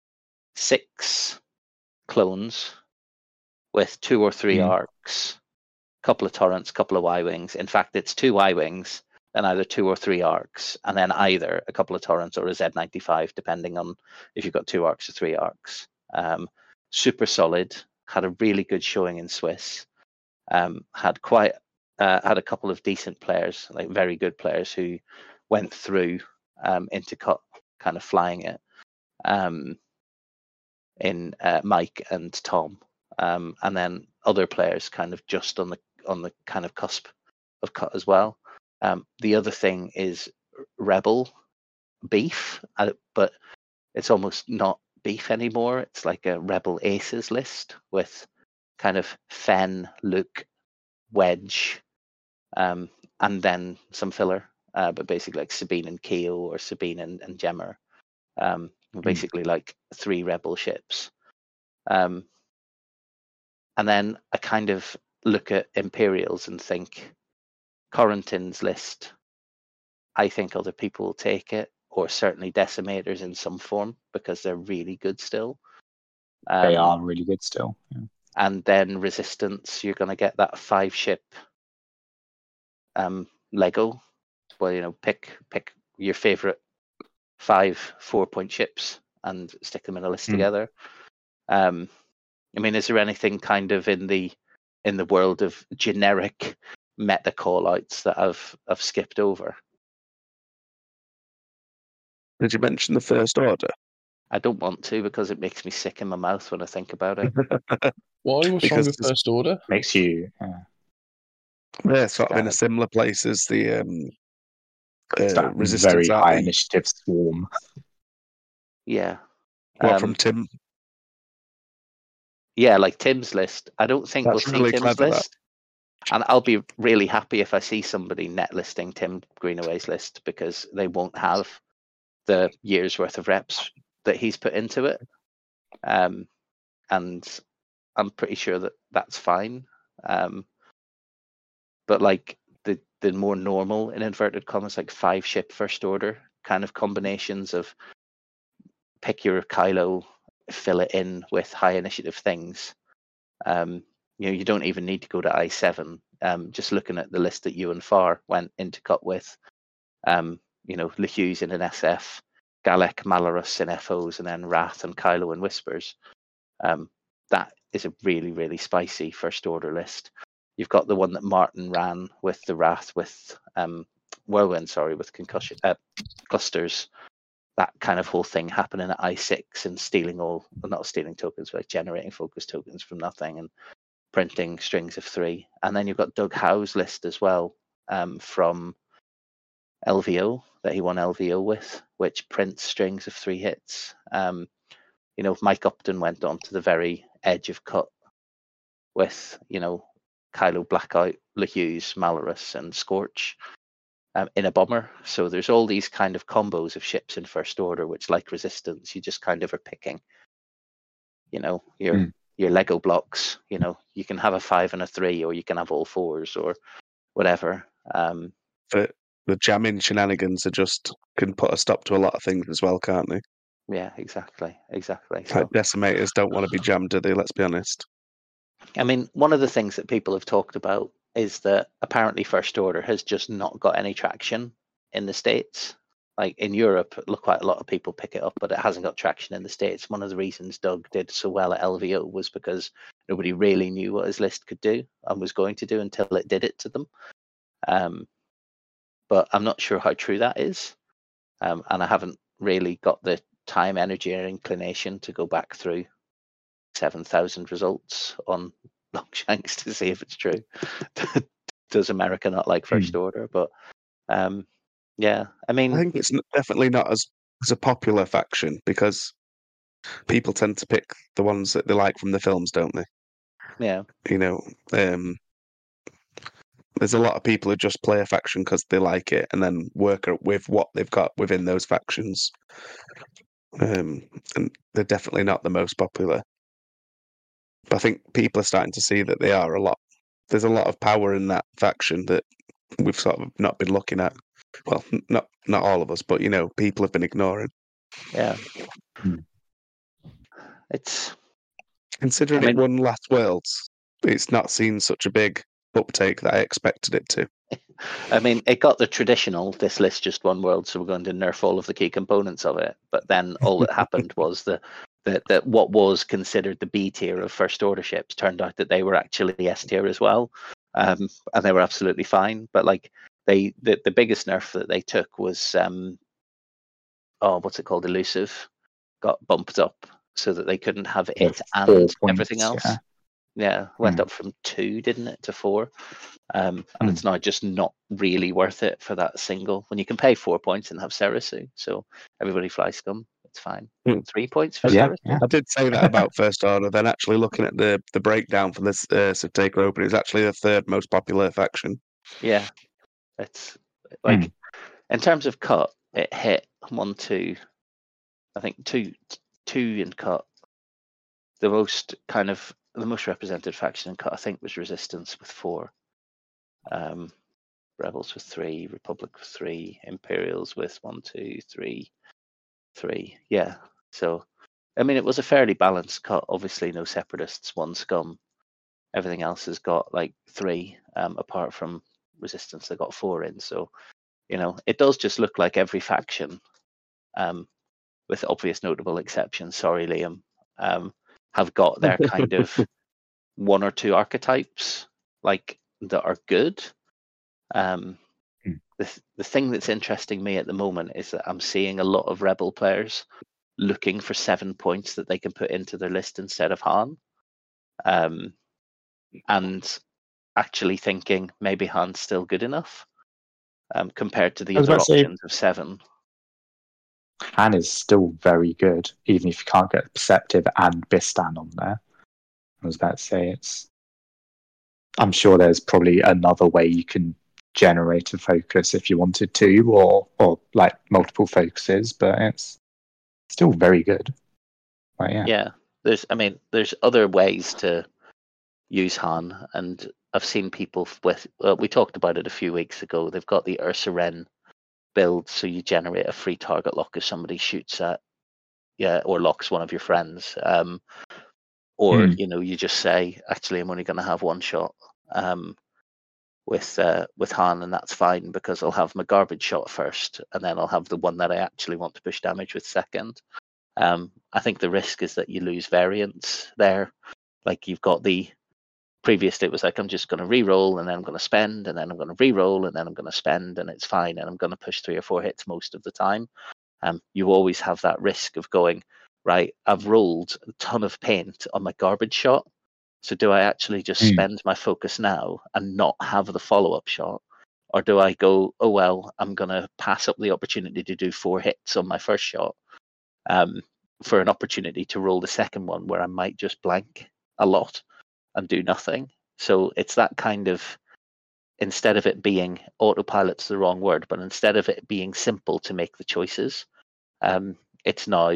six clones with two or three Mm. arcs, couple of torrents, couple of Y-wings. In fact, it's two Y-wings, then either two or three arcs, and then either a couple of torrents or a Z ninety-five, depending on if you've got two arcs or three arcs. Um, super solid, had a really good showing in Swiss, um, had quite uh, had a couple of decent players, like very good players who went through um, into cut, kind of flying it, um, in uh, Mike and Tom, um, and then other players kind of just on the on the kind of cusp of cut as well. Um, the other thing is Rebel beef, uh, but it's almost not beef anymore. It's like a Rebel Aces list with kind of Fen, Luke, Wedge, um, and then some filler, uh, but basically like Sabine and Keo or Sabine and, and Gemmer. Um, basically mm. like three Rebel ships. Um, and then I kind of look at Imperials and think, Corentin's list, I think other people will take it, or certainly Decimators in some form, because they're really good still. Um, they are really good still. Yeah. And then Resistance, you're going to get that five ship um, Lego. Well, you know, pick pick your favorite five four point ships and stick them in a list mm. together. Um, I mean, is there anything kind of in the in the world of generic meta call-outs that I've I've skipped over? Did you mention the First Order? I don't want to, because it makes me sick in my mouth when I think about it. Why? What's wrong with First Order? Makes you yeah, yeah sort of in a similar place as the um, uh, Resistance. Very high initiative swarm. Yeah. What um, from Tim? Yeah, like Tim's list. I don't think That's we'll really see Tim's clever, list. That. And I'll be really happy if I see somebody net listing Tim Greenaway's list, because they won't have the year's worth of reps that he's put into it. Um, and I'm pretty sure that that's fine. Um, but like the, the more normal, in inverted commas, like five ship First Order kind of combinations of pick your Kylo, fill it in with high initiative things. Um, you know, you don't even need to go to I seven. Um, just looking at the list that you and Farr went into cut with, um, you know, LeHugh's in an S F, Galek, Malarus in F Os, and then Wrath and Kylo and Whispers. Um, that is a really, really spicy First Order list. You've got the one that Martin ran with the Wrath, with um, Whirlwind, sorry, with concussion uh, clusters. That kind of whole thing happening at I six and stealing all, well, not stealing tokens, but like generating focus tokens from nothing and printing strings of three. And then you've got Doug Howe's list as well, um, from L V O, that he won L V O with, which prints strings of three hits. Um, you know, Mike Upton went on to the very edge of cut with, you know, Kylo Blackout, LeHugh's, Malarus, and Scorch. Um, in a bomber. So there's all these kind of combos of ships in First Order, which, like Resistance, you just kind of are picking. You know, your mm. your Lego blocks. You know, you can have a five and a three, or you can have all fours, or whatever. Um, but the jamming shenanigans are just can put a stop to a lot of things as well, can't they? Yeah, exactly, exactly. Like so, Decimators don't want to be jammed, do they? Let's be honest. I mean, one of the things that people have talked about is that apparently First Order has just not got any traction in the States. Like in Europe, look, quite a lot of people pick it up, but it hasn't got traction in the States. One of the reasons Doug did so well at L V O was because nobody really knew what his list could do and was going to do until it did it to them. Um, but I'm not sure how true that is. Um, and I haven't really got the time, energy, or inclination to go back through seven thousand results on Longshanks to see if it's true. Does America not like First mm. Order? But um, yeah, I mean, I think it's definitely not as, as a popular faction, because people tend to pick the ones that they like from the films, don't they? Yeah. You know, um, there's a lot of people who just play a faction because they like it and then work with what they've got within those factions. Um, and they're definitely not the most popular. But I think people are starting to see that they are a lot. There's a lot of power in that faction that we've sort of not been looking at. Well, not not all of us, but you know, people have been ignoring. Yeah, it's considering I mean, it won last Worlds. It's not seen such a big uptake that I expected it to. I mean, it got the traditional, this list just one world, so we're going to nerf all of the key components of it. But then all that happened was the, the, the what was considered the B tier of first order ships turned out that they were actually S tier as well. Um, and they were absolutely fine. But like they, the, the biggest nerf that they took was, um, oh, what's it called? Elusive got bumped up so that they couldn't have it With and four points, everything else. yeah. Yeah, went Hmm. up from two, didn't it, to four? Um, and Hmm. it's now just not really worth it for that single when you can pay four points and have Ceresu. So everybody fly scum, it's fine. Hmm. Three points for Yeah, Ceresu. yeah. I did say that about First Order. Then actually looking at the the breakdown for this uh, Civ Taker Open, it's actually the third most popular faction. Yeah, it's like in terms of cut, it hit one, two, I think two, two in cut. The most kind of the most represented faction in cut, I think, was Resistance with four, um, Rebels with three, Republic with three, Imperials with one, two, three, three. Yeah. So, I mean, it was a fairly balanced cut. Obviously, no Separatists, one Scum. Everything else has got like three, um, apart from Resistance, they got four in. So, you know, it does just look like every faction, um, with obvious notable exceptions. Sorry, Liam. Um, have got their kind of one or two archetypes like that are good. Um, Hmm. the the thing that's interesting me at the moment is that I'm seeing a lot of Rebel players looking for seven points that they can put into their list instead of Han, um, and actually thinking maybe Han's still good enough, um, compared to the I was other about to say- options of seven. Han is still very good, even if you can't get Perceptive and Bistan on there. I was about to say it's. I'm sure there's probably another way you can generate a focus if you wanted to, or or like multiple focuses, but it's still very good. But yeah. Yeah, there's. I mean, there's other ways to use Han, and I've seen people with. Well, we talked about it a few weeks ago. They've got the Ursa Wren build, so you generate a free target lock if somebody shoots at, yeah, or locks one of your friends. Um, or Hmm. you know, you just say, actually, I'm only going to have one shot. Um, with uh, with Han, and that's fine because I'll have my garbage shot first, and then I'll have the one that I actually want to push damage with second. Um, I think the risk is that you lose variance there. Like you've got the previous, it was like I'm just going to re-roll and then I'm going to spend and then I'm going to re-roll and then I'm going to spend and it's fine and I'm going to push three or four hits most of the time. Um, you always have that risk of going, right, I've rolled a ton of paint on my garbage shot. So do I actually just Mm. spend my focus now and not have the follow-up shot? Or do I go, oh, well, I'm going to pass up the opportunity to do four hits on my first shot, um, for an opportunity to roll the second one where I might just blank a lot and do nothing. So it's that kind of, instead of it being, autopilot's the wrong word, but instead of it being simple to make the choices, um, it's now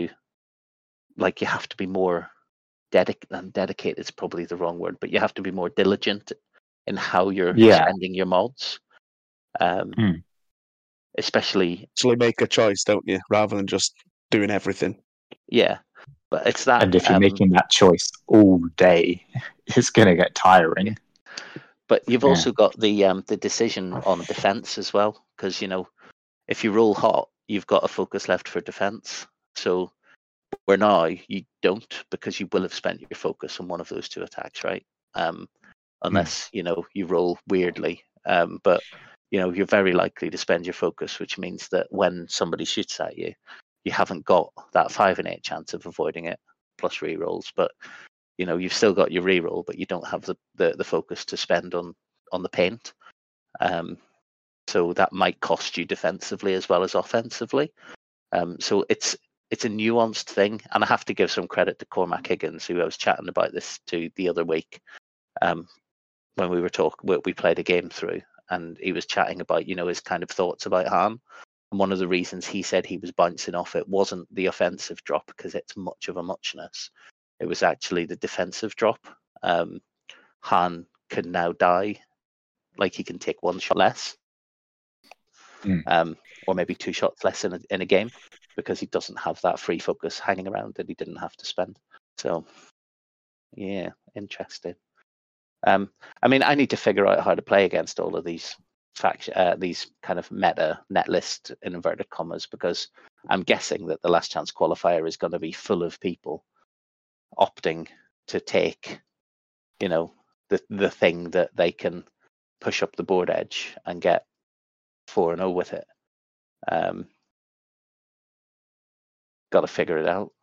like you have to be more dedicated, and dedicated is probably the wrong word, but you have to be more diligent in how you're Yeah. spending your mods. Um, Mm. Especially, Actually make a choice, don't you, rather than just doing everything. yeah, but it's that. And if you're um, making that choice all day, it's going to get tiring. But you've Yeah. also got the um, the decision on defense as well, because you know if you roll hot, you've got a focus left for defense. So where now you don't, because you will have spent your focus on one of those two attacks, right? Um, unless you know you roll weirdly, um, but you know you're very likely to spend your focus, which means that when somebody shoots at you, you haven't got that five and eight chance of avoiding it plus re-rolls, but you know you've still got your re-roll, but you don't have the, the, the focus to spend on on the paint. Um, so that might cost you defensively as well as offensively. Um, so it's it's a nuanced thing, and I have to give some credit to Cormac Higgins, who I was chatting about this to the other week, um, when we were talking. We played a game through, and he was chatting about you know his kind of thoughts about Han. And one of the reasons he said he was bouncing off it wasn't the offensive drop because it's much of a muchness. It was actually the defensive drop. Um, Han can now die, like he can take one shot less, Mm. um, or maybe two shots less in a, in a game, because he doesn't have that free focus hanging around that he didn't have to spend. So, yeah, interesting. Um, I mean, I need to figure out how to play against all of these faction, uh, these kind of meta net list in inverted commas, because I'm guessing that the last chance qualifier is going to be full of people opting to take, you know, the the thing that they can push up the board edge and get four and oh with it. Um, got to figure it out,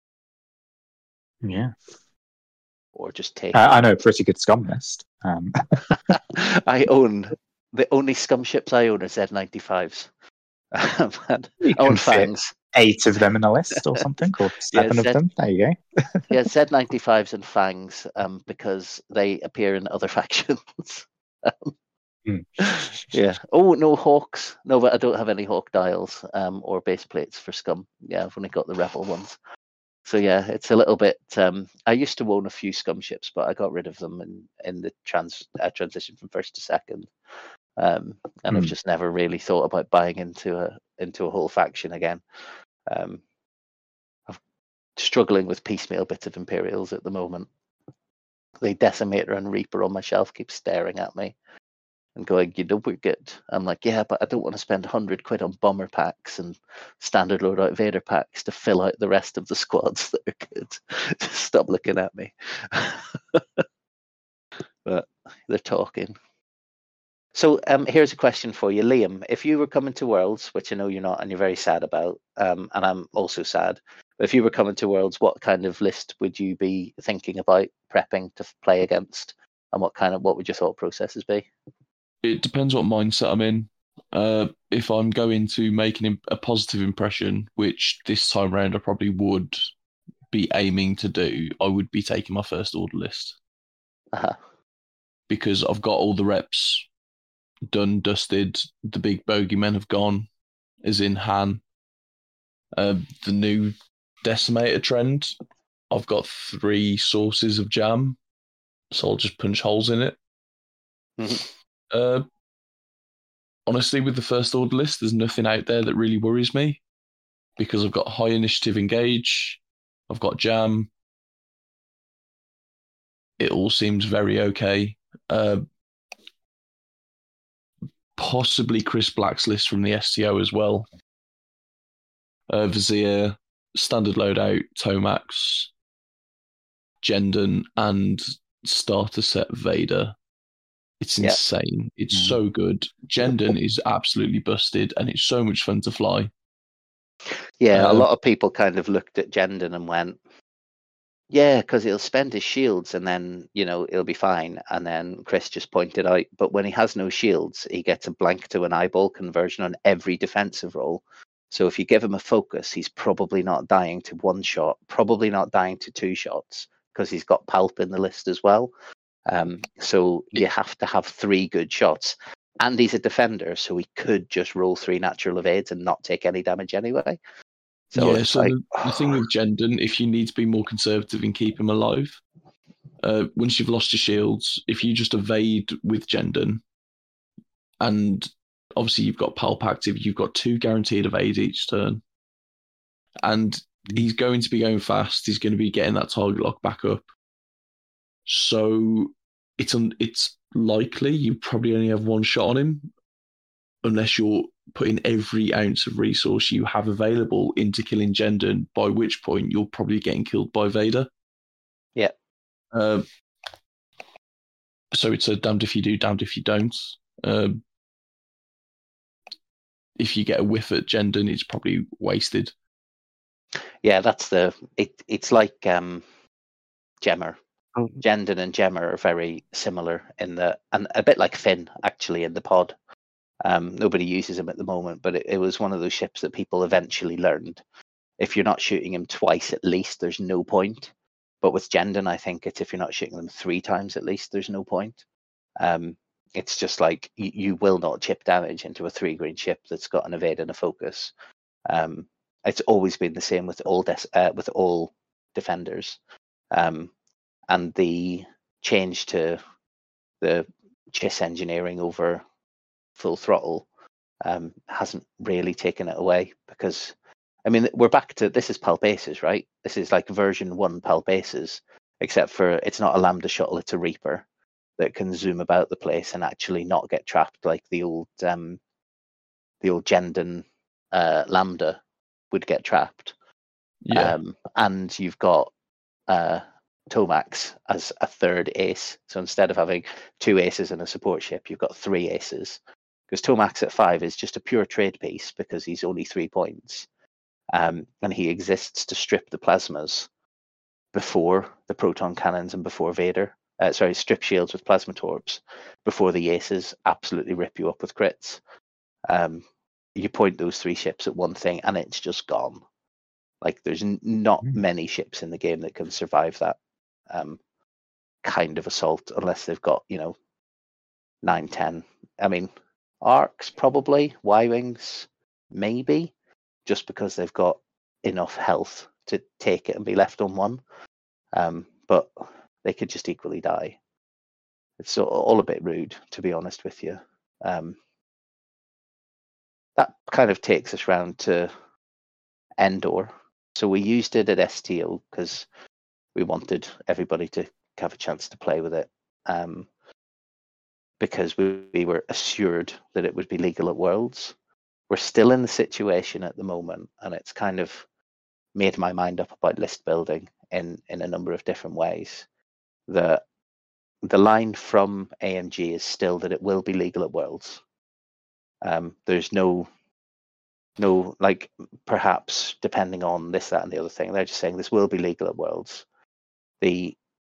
Yeah. or just take. Uh, I know a pretty good scum list. Um, I own the only scum ships I own are Z ninety-fives. And you I own can fit Fangs. eight of them in a list or something, or Yeah, seven Z- of them. There you go. Yeah, Z ninety-fives and Fangs, um, because they appear in other factions. um, Mm. Yeah. Oh, no Hawks. No, but I don't have any Hawk dials um, or base plates for scum. Yeah, I've only got the Rebel ones. So yeah, it's a little bit. Um, I used to own a few scum ships, but I got rid of them in in the trans uh, transition from first to second, um, and I've Hmm. just never really thought about buying into a into a whole faction again. Um, I'm struggling with piecemeal bits of Imperials at the moment. The Decimator and Reaper on my shelf keep staring at me and going, you know, we're good. I'm like, yeah, but I don't want to spend one hundred quid on bomber packs and standard loadout Vader packs to fill out the rest of the squads that are good. Just stop looking at me. But they're talking. So um, here's a question for you, Liam. If you were coming to Worlds, which I know you're not and you're very sad about, um, and I'm also sad, but if you were coming to Worlds, what kind of list would you be thinking about prepping to play against? And what kind of, what would your thought processes be? It depends what mindset I'm in. Uh, if I'm going to make an, a positive impression, which this time round I probably would be aiming to do, I would be taking my first order list. Uh-huh. Because I've got all the reps done, dusted. The big bogeymen have gone, as in Han. Uh, the new Decimator trend, I've got three sources of jam, so I'll just punch holes in it. Mhm. Uh, honestly, with the first order list, there's nothing out there that really worries me because I've got high initiative engage, I've got jam. It all seems very okay. Uh, possibly Chris Black's list from the S T O as well. Uh, Vizier, standard loadout, Tomax, Jendon, and starter set Vader. It's Yeah. insane. It's Mm. so good. Jendon is absolutely busted, and it's so much fun to fly. Yeah, a Um, lot of people kind of looked at Jendon and went, yeah, because he'll spend his shields and then, you know, he'll be fine. And then Chris just pointed out, but when he has no shields, he gets a blank to an eyeball conversion on every defensive roll. So if you give him a focus, he's probably not dying to one shot, probably not dying to two shots, because he's got Palp in the list as well. Um, so you have to have three good shots. And he's a defender, so he could just roll three natural evades and not take any damage anyway. So yeah, it's so like, the, the thing with Jendon, if you need to be more conservative and keep him alive, uh, once you've lost your shields, if you just evade with Jendon, and obviously you've got Palp active, you've got two guaranteed evades each turn, and he's going to be going fast, he's going to be getting that target lock back up. So it's un- it's likely you probably only have one shot on him, unless you're putting every ounce of resource you have available into killing Jendon, by which point you're probably getting killed by Vader. Yeah. Uh, so it's a damned if you do, damned if you don't. Um, if you get a whiff at Jendon, it's probably wasted. yeah, that's the, it. It's like um, Gemmer. Oh. Jendon and Gemmer are very similar in the, and a bit like Finn actually in the pod. Um, nobody uses him at the moment, but it, it was one of those ships that people eventually learned. If you're not shooting him twice at least, there's no point. But with Jendon, I think it's if you're not shooting them three times at least, there's no point. Um, it's just like you, you will not chip damage into a three green ship that's got an evade and a focus. Um, it's always been the same with all des- uh, with all defenders. Um, and the change to the Chiss engineering over full throttle um, hasn't really taken it away, because I mean we're back to, this is Palpaces, right? This is like version one Palpaces, except for it's not a Lambda shuttle, it's a Reaper. that can zoom about the place and actually not get trapped like the old um, the old Jendon uh, Lambda would get trapped. Yeah. Um, and you've got uh, Tomax as a third ace. So instead of having two aces and a support ship, you've got three aces. Because Tomax at five is just a pure trade piece because he's only three points. Um, and he exists to strip the plasmas before the proton cannons and before Vader. Uh, sorry, strip shields with plasma torps before the aces absolutely rip you up with crits. Um, you point those three ships at one thing and it's just gone. Like there's n- not Mm. many ships in the game that can survive that um, kind of assault unless they've got, you know, nine, ten. I mean, Arcs probably, Y-Wings maybe, just because they've got enough health to take it and be left on one. Um, but they could just equally die. It's all a bit rude, to be honest with you. Um, that kind of takes us round to Endor. So we used it at S T O because we wanted everybody to have a chance to play with it. Um, because we, we were assured that it would be legal at Worlds. We're still in the situation at the moment, and it's kind of made my mind up about list building in, in a number of different ways. The, the line from A M G is still that it will be legal at Worlds. Um, there's no No, like perhaps depending on this, that, and the other thing, they're just saying this will be legal at Worlds. The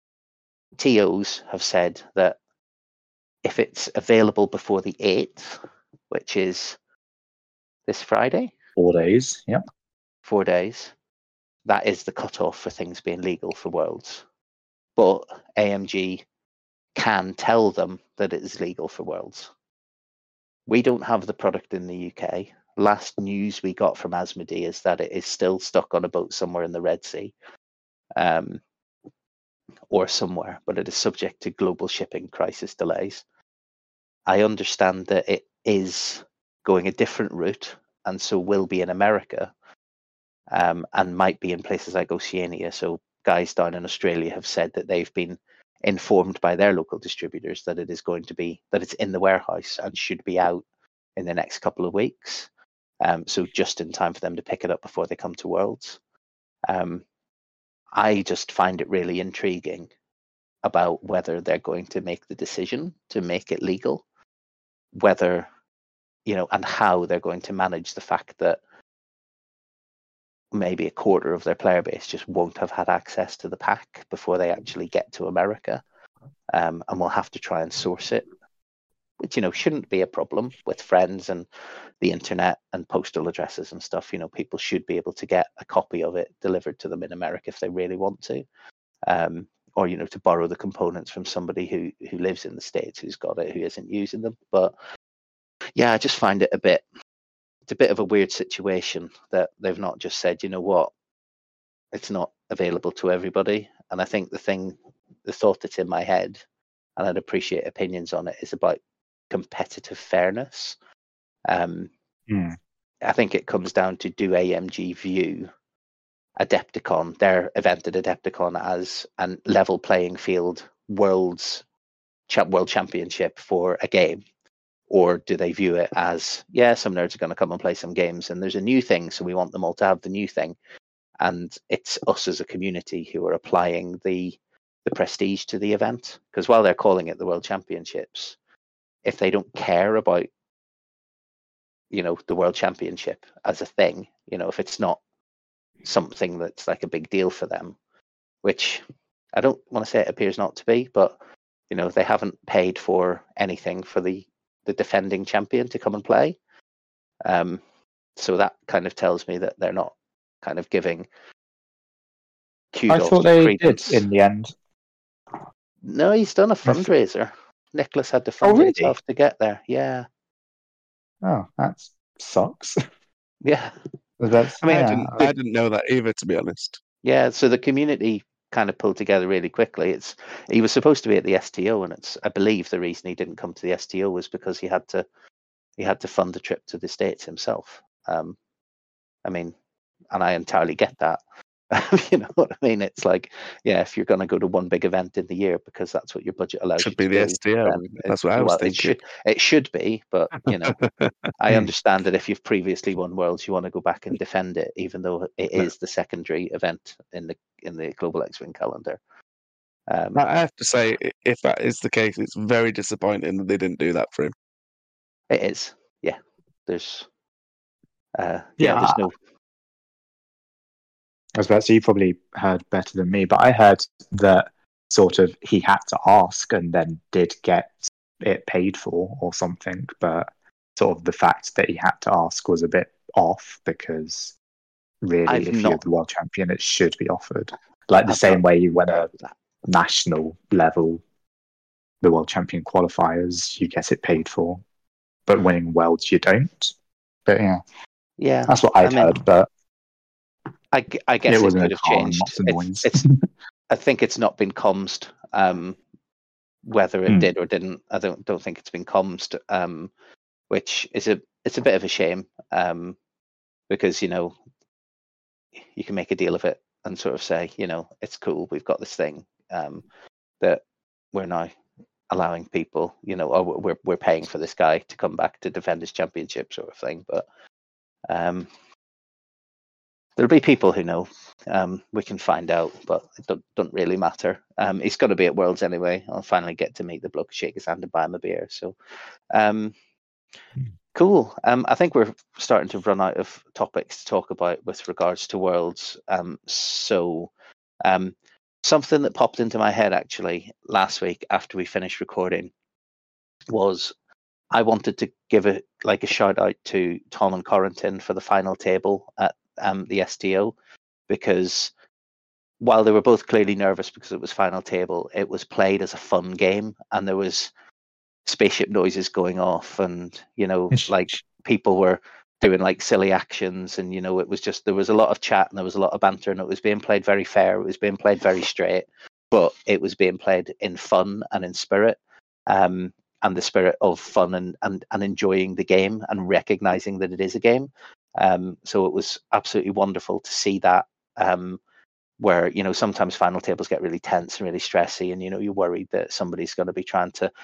T Os have said that if it's available before the eighth, which is this Friday, Four days. Yep. four days, that is the cutoff for things being legal for Worlds. But A M G can tell them that it is legal for Worlds. We don't have the product in the U K. Last news we got from Asmodee is that it is still stuck on a boat somewhere in the Red Sea, um, or somewhere, but it is subject to global shipping crisis delays. I understand that it is going a different route, and so will be in America, um, and might be in places like Oceania. So guys down in Australia have said that they've been informed by their local distributors that it is going to be, that it's in the warehouse and should be out in the next couple of weeks. Um, so just in time for them to pick it up before they come to Worlds. Um, I just find it really intriguing about whether they're going to make the decision to make it legal, whether, you know, and how they're going to manage the fact that maybe a quarter of their player base just won't have had access to the pack before they actually get to America, um, and will have to try and source it, which, you know, shouldn't be a problem with friends and the internet and postal addresses and stuff. You know, people should be able to get a copy of it delivered to them in America if they really want to, um, or, you know, to borrow the components from somebody who who lives in the States who's got it, who isn't using them. But yeah, I just find it a bit, it's a bit of a weird situation that they've not just said, you know what, it's not available to everybody. And I think the thing, the thought that's in my head, and I'd appreciate opinions on it, is about competitive fairness. Um, Mm. I think it comes down to, do A M G view Adepticon, their event at Adepticon, as a level playing field world's cha- world championship for a game? Or do they view it as, yeah, some nerds are going to come and play some games and there's a new thing, so we want them all to have the new thing. And it's us as a community who are applying the the prestige to the event. Because while they're calling it the World Championships, if they don't care about, you know, the World Championship as a thing, you know, if it's not something that's like a big deal for them, which I don't want to say it appears not to be, but, you know, they haven't paid for anything for the the defending champion to come and play. Um, so that kind of tells me that they're not kind of giving kudos I thought to they credence. did in the end. No, he's done a th- fundraiser. Nicholas had to Oh, fund really? himself to get there. Yeah, Oh, that sucks. yeah. That's, I mean, I yeah, didn't. I didn't know that either, to be honest. Yeah, so the community kind of pulled together really quickly. It's he was supposed to be at the S T O, and it's I believe the reason he didn't come to the S T O was because he had to he had to fund the trip to the States himself. Um, I mean, and I entirely get that. You know what I mean? It's like, yeah, if you're going to go to one big event in the year because that's what your budget allows Should you be to the do, S T O. then That's it- what I was well, it thinking. should it should be, but you know, I understand that if you've previously won Worlds, you want to go back and defend it, even though it No. is the secondary event in the in the Global X-Wing calendar. Um, I have to say, i- if that is the case, it's very disappointing that they didn't do that for him. it is, yeah. There's, uh, Yeah, yeah, there's I- no. I was about to say, you probably heard better than me, but I heard that sort of he had to ask and then did get it paid for or something. But sort of the fact that he had to ask was a bit off because really, I've if you're not- the world champion, it should be offered. Like the I've same not- way you win a national level, the world champion qualifiers, you get it paid for. But winning worlds, you don't. But yeah, Yeah, that's what I'd I mean, heard. But I, gu- I guess it it, wasn't could a have car and changed. lots of noise. It's, it's, I think it's not been comsed. Um, whether it Hmm. did or didn't, I don't don't think it's been comsed. Um, which is a it's a bit of a shame. Um, because you know, you can make a deal of it and sort of say, you know, it's cool. We've got this thing um, that we're now allowing people, you know, or we're we're paying for this guy to come back to defend his championship, sort of thing. But um, there'll be people who know. Um, we can find out, but it don't, don't really matter. Um, he's going to be at Worlds anyway. I'll finally get to meet the bloke, shake his hand, and buy him a beer. So, um, cool. Um, I think we're starting to run out of topics to talk about with regards to Worlds. Um, so, um, something that popped into my head actually last week after we finished recording was I wanted to give it like a shout out to Tom and Corentin for the final table at um, the S T O, because while they were both clearly nervous because it was final table, it was played as a fun game and there was spaceship noises going off and, you know, like people were doing like silly actions and, you know, it was just, there was a lot of chat and there was a lot of banter and it was being played very fair. It was being played very straight, but it was being played in fun and in spirit. Um, and the spirit of fun and, and, and enjoying the game and recognizing that it is a game. Um, so it was absolutely wonderful to see that, um, where, you know, sometimes final tables get really tense and really stressy and, you know, you're worried that somebody's going to be trying to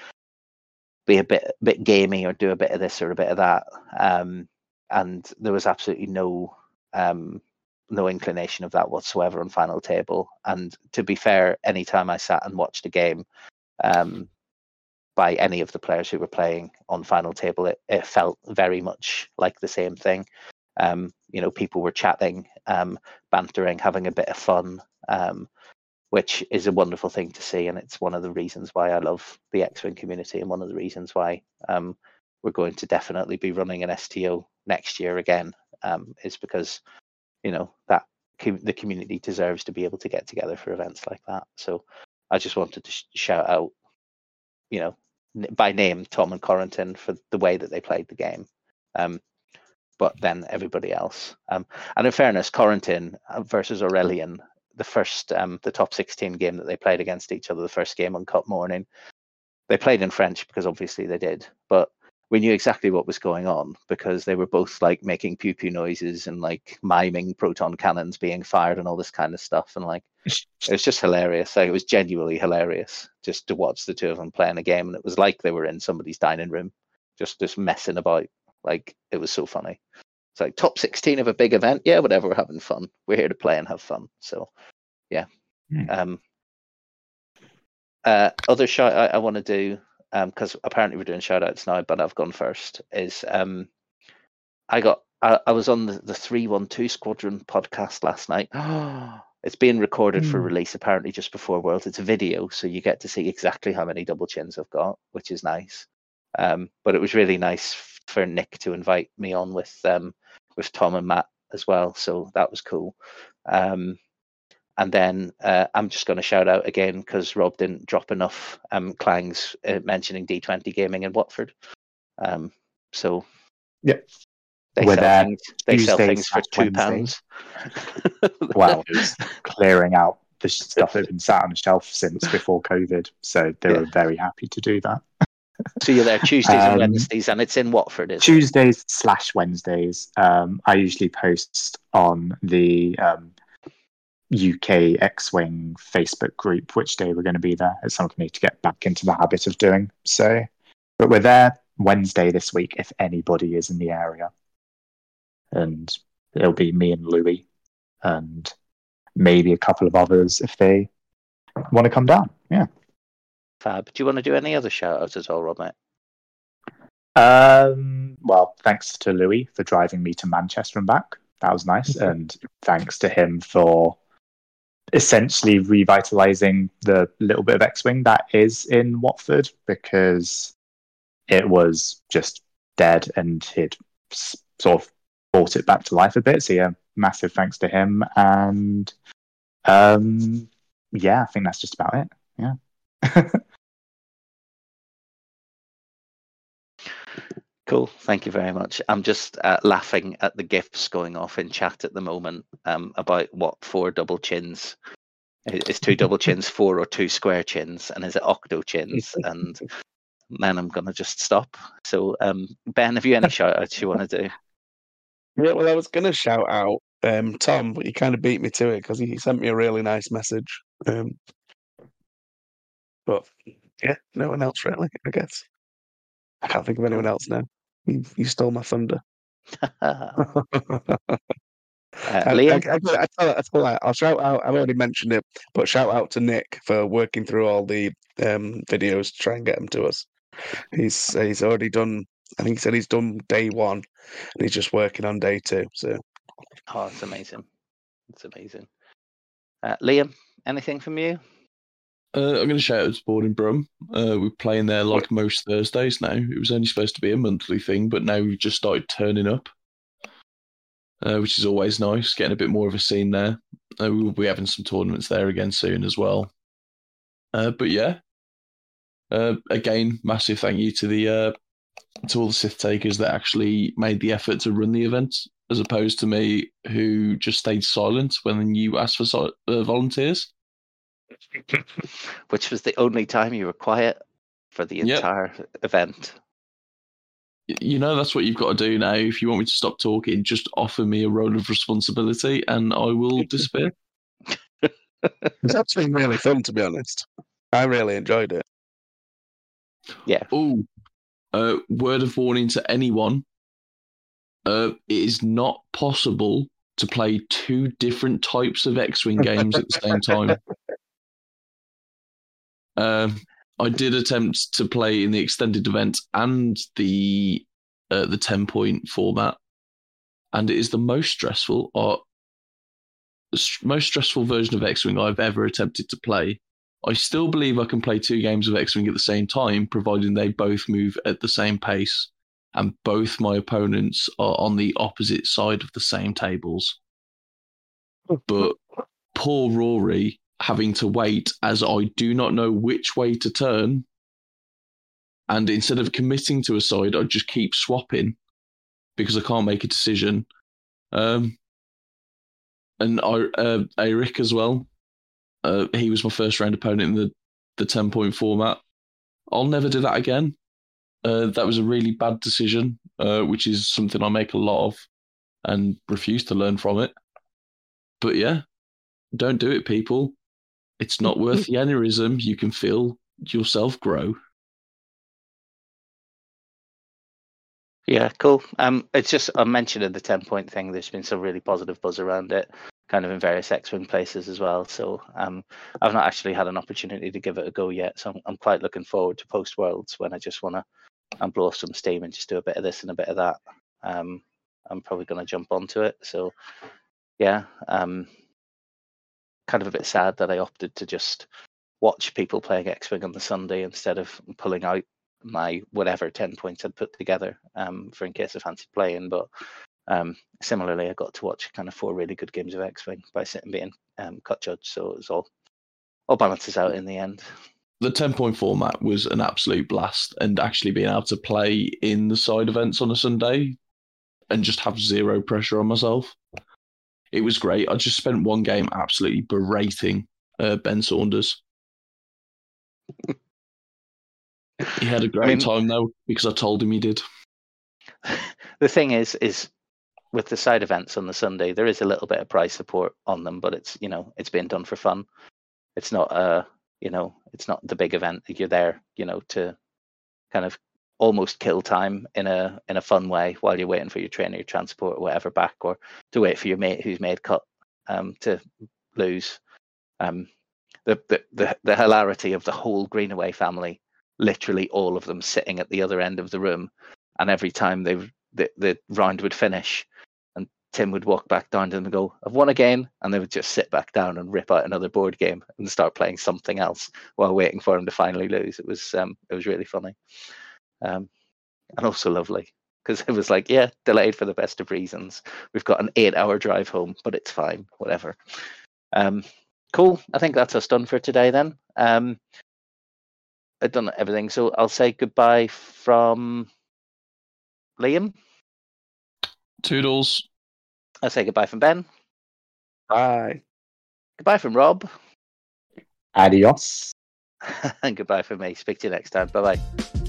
be a bit, bit gamey or do a bit of this or a bit of that. Um, and there was absolutely no, um, no inclination of that whatsoever on final table. And to be fair, anytime I sat and watched a game, um, by any of the players who were playing on final table, it, it felt very much like the same thing. Um, you know, people were chatting, um, bantering, having a bit of fun, um, which is a wonderful thing to see. And it's one of the reasons why I love the X-Wing community and one of the reasons why um, we're going to definitely be running an S T O next year again, um, is because, you know, that com- the community deserves to be able to get together for events like that. So I just wanted to sh- shout out, you know, by name, Tom and Corentin for the way that they played the game, um, but then everybody else. Um, and in fairness, Corentin versus Aurelian, the first, um, the top sixteen game that they played against each other, the first game on Cup morning, they played in French because obviously they did, but we knew exactly what was going on because they were both like making pew pew noises and like miming proton cannons being fired and all this kind of stuff. And like, it was just hilarious. Like, it was genuinely hilarious just to watch the two of them playing a game. And it was like they were in somebody's dining room, just, just messing about. Like, it was so funny. It's like top sixteen of a big event. Yeah, whatever. We're having fun. We're here to play and have fun. So, yeah. Hmm. Um, uh, other shout I, I want to do, because um, apparently we're doing shout outs now, but I've gone first, is um, I got, I, I was on the, the three one two Squadron podcast last night. It's being recorded for Mm. release apparently just before Worlds. It's a video, so you get to see exactly how many double chins I've got, which is nice. Um, but it was really nice f- for Nick to invite me on with um, with Tom and Matt as well, so that was cool. Um, and then uh, I'm just going to shout out again because Rob didn't drop enough um, clangs uh, mentioning D twenty Gaming in Watford. Um, so Yep. they We're sell there things. They sell Tuesday things for slash two pounds. Well, it was clearing out the stuff that had been sat on the shelf since before COVID, so they Yeah. were very happy to do that. So you're there Tuesdays and Um, Wednesdays, and it's in Watford, is it? Tuesdays slash Wednesdays. Um, I usually post on the um, U K X-Wing Facebook group which day we're going to be there. It's something I need to get back into the habit of doing. So, but we're there Wednesday this week if anybody is in the area. And it'll be me and Louis and maybe a couple of others if they want to come down. Yeah. Fab. Do you want to do any other shout outs at all, Rob, mate? Um, well, thanks to Louis for driving me to Manchester and back. That was nice. And thanks to him for essentially revitalizing the little bit of X-Wing that is in Watford, because it was just dead and he'd s- sort of brought it back to life a bit. So yeah, massive thanks to him. And um, yeah, I think that's just about it. Yeah. Cool. Thank you very much. I'm just uh, laughing at the gifs going off in chat at the moment um, about what four double chins is. Two double chins, four or two square chins, and is it octo chins? And then I'm gonna just stop. So, um, Ben, have you any shout outs you want to do? Yeah, well, I was going to shout out um, Tom, but he kind of beat me to it because he sent me a really nice message. Um, but yeah, no one else really, I guess. I can't think of anyone else now. You, you stole my thunder. uh, I, Liam? I, I, I, tell, I tell that, I'll shout out, I've already mentioned it, but shout out to Nick for working through all the um, videos to try and get them to us. He's he's already done, I think he said he's done day one, and he's just working on day two. So, Oh, it's amazing. It's amazing. Uh, Liam, anything from you? Uh, I'm going to shout out to Board and Brum. Uh, we're playing there like most Thursdays now. It was only supposed to be a monthly thing, but now we've just started turning up, uh, which is always nice, getting a bit more of a scene there. Uh, we will be having some tournaments there again soon as well. Uh, but yeah, uh, again, massive thank you to the uh, to all the Sith takers that actually made the effort to run the event, as opposed to me who just stayed silent when you asked for so- uh, volunteers. Which was the only time you were quiet for the Yep. entire event. You know, that's what you've got to do now. If you want me to stop talking, just offer me a role of responsibility and I will disappear. it's actually really fun, to be honest. I really enjoyed it. Yeah. Oh, uh, word of warning to anyone. Uh, it is not possible to play two different types of X-Wing games at the same time. Um, I did attempt to play in the extended event and the uh, the ten point format, and it is the most stressful or most stressful version of X-Wing I've ever attempted to play. I still believe I can play two games of X-Wing at the same time, providing they both move at the same pace, and both my opponents are on the opposite side of the same tables. But poor Rory having to wait as I do not know which way to turn. And instead of committing to a side, I just keep swapping because I can't make a decision. Um, and I, uh, Eric as well. Uh, he was my first round opponent in the, the ten point format. I'll never do that again. Uh, that was a really bad decision, uh, which is something I make a lot of and refuse to learn from it. But yeah, don't do it, people. It's not worth the aneurysm. You can feel yourself grow. Yeah, cool. Um, it's just I mentioned in the ten point thing. There's been some really positive buzz around it, kind of in various X-Wing places as well. So um, I've not actually had an opportunity to give it a go yet. So I'm, I'm quite looking forward to post Worlds when I just want to um, blow off some steam and just do a bit of this and a bit of that. Um, I'm probably going to jump onto it. So yeah, um, kind of a bit sad that I opted to just watch people playing X-Wing on the Sunday instead of pulling out my whatever ten points I'd put together um, for in case I fancy playing. But um, similarly, I got to watch kind of four really good games of X-Wing by sitting being um, cut judge. So it was all all balances out in the end. The ten point format was an absolute blast, and actually being able to play in the side events on a Sunday and just have zero pressure on myself. It was great. I just spent one game absolutely berating uh, Ben Saunders. He had a great I mean, time though because I told him he did. The thing is, is with the side events on the Sunday, there is a little bit of prize support on them, but it's, you know, it's being done for fun. It's not uh you know, it's not the big event. You're there, you know, to kind of almost kill time in a in a fun way while you're waiting for your train or your transport or whatever back, or to wait for your mate who's made cut um to lose. Um the the the, the hilarity of the whole Greenaway family, literally all of them sitting at the other end of the room, and every time they the, the round would finish and Tim would walk back down to them and go, "I've won again," and they would just sit back down and rip out another board game and start playing something else while waiting for him to finally lose. It was um it was really funny. Um and also lovely, because it was like, yeah, delayed for the best of reasons. We've got an eight hour drive home, but it's fine, whatever. Um cool. I think that's us done for today then. Um I've done everything, so I'll say goodbye from Liam. Toodles. I'll say goodbye from Ben. Bye. Goodbye from Rob. Adios. And goodbye from me. Speak to you next time. Bye bye.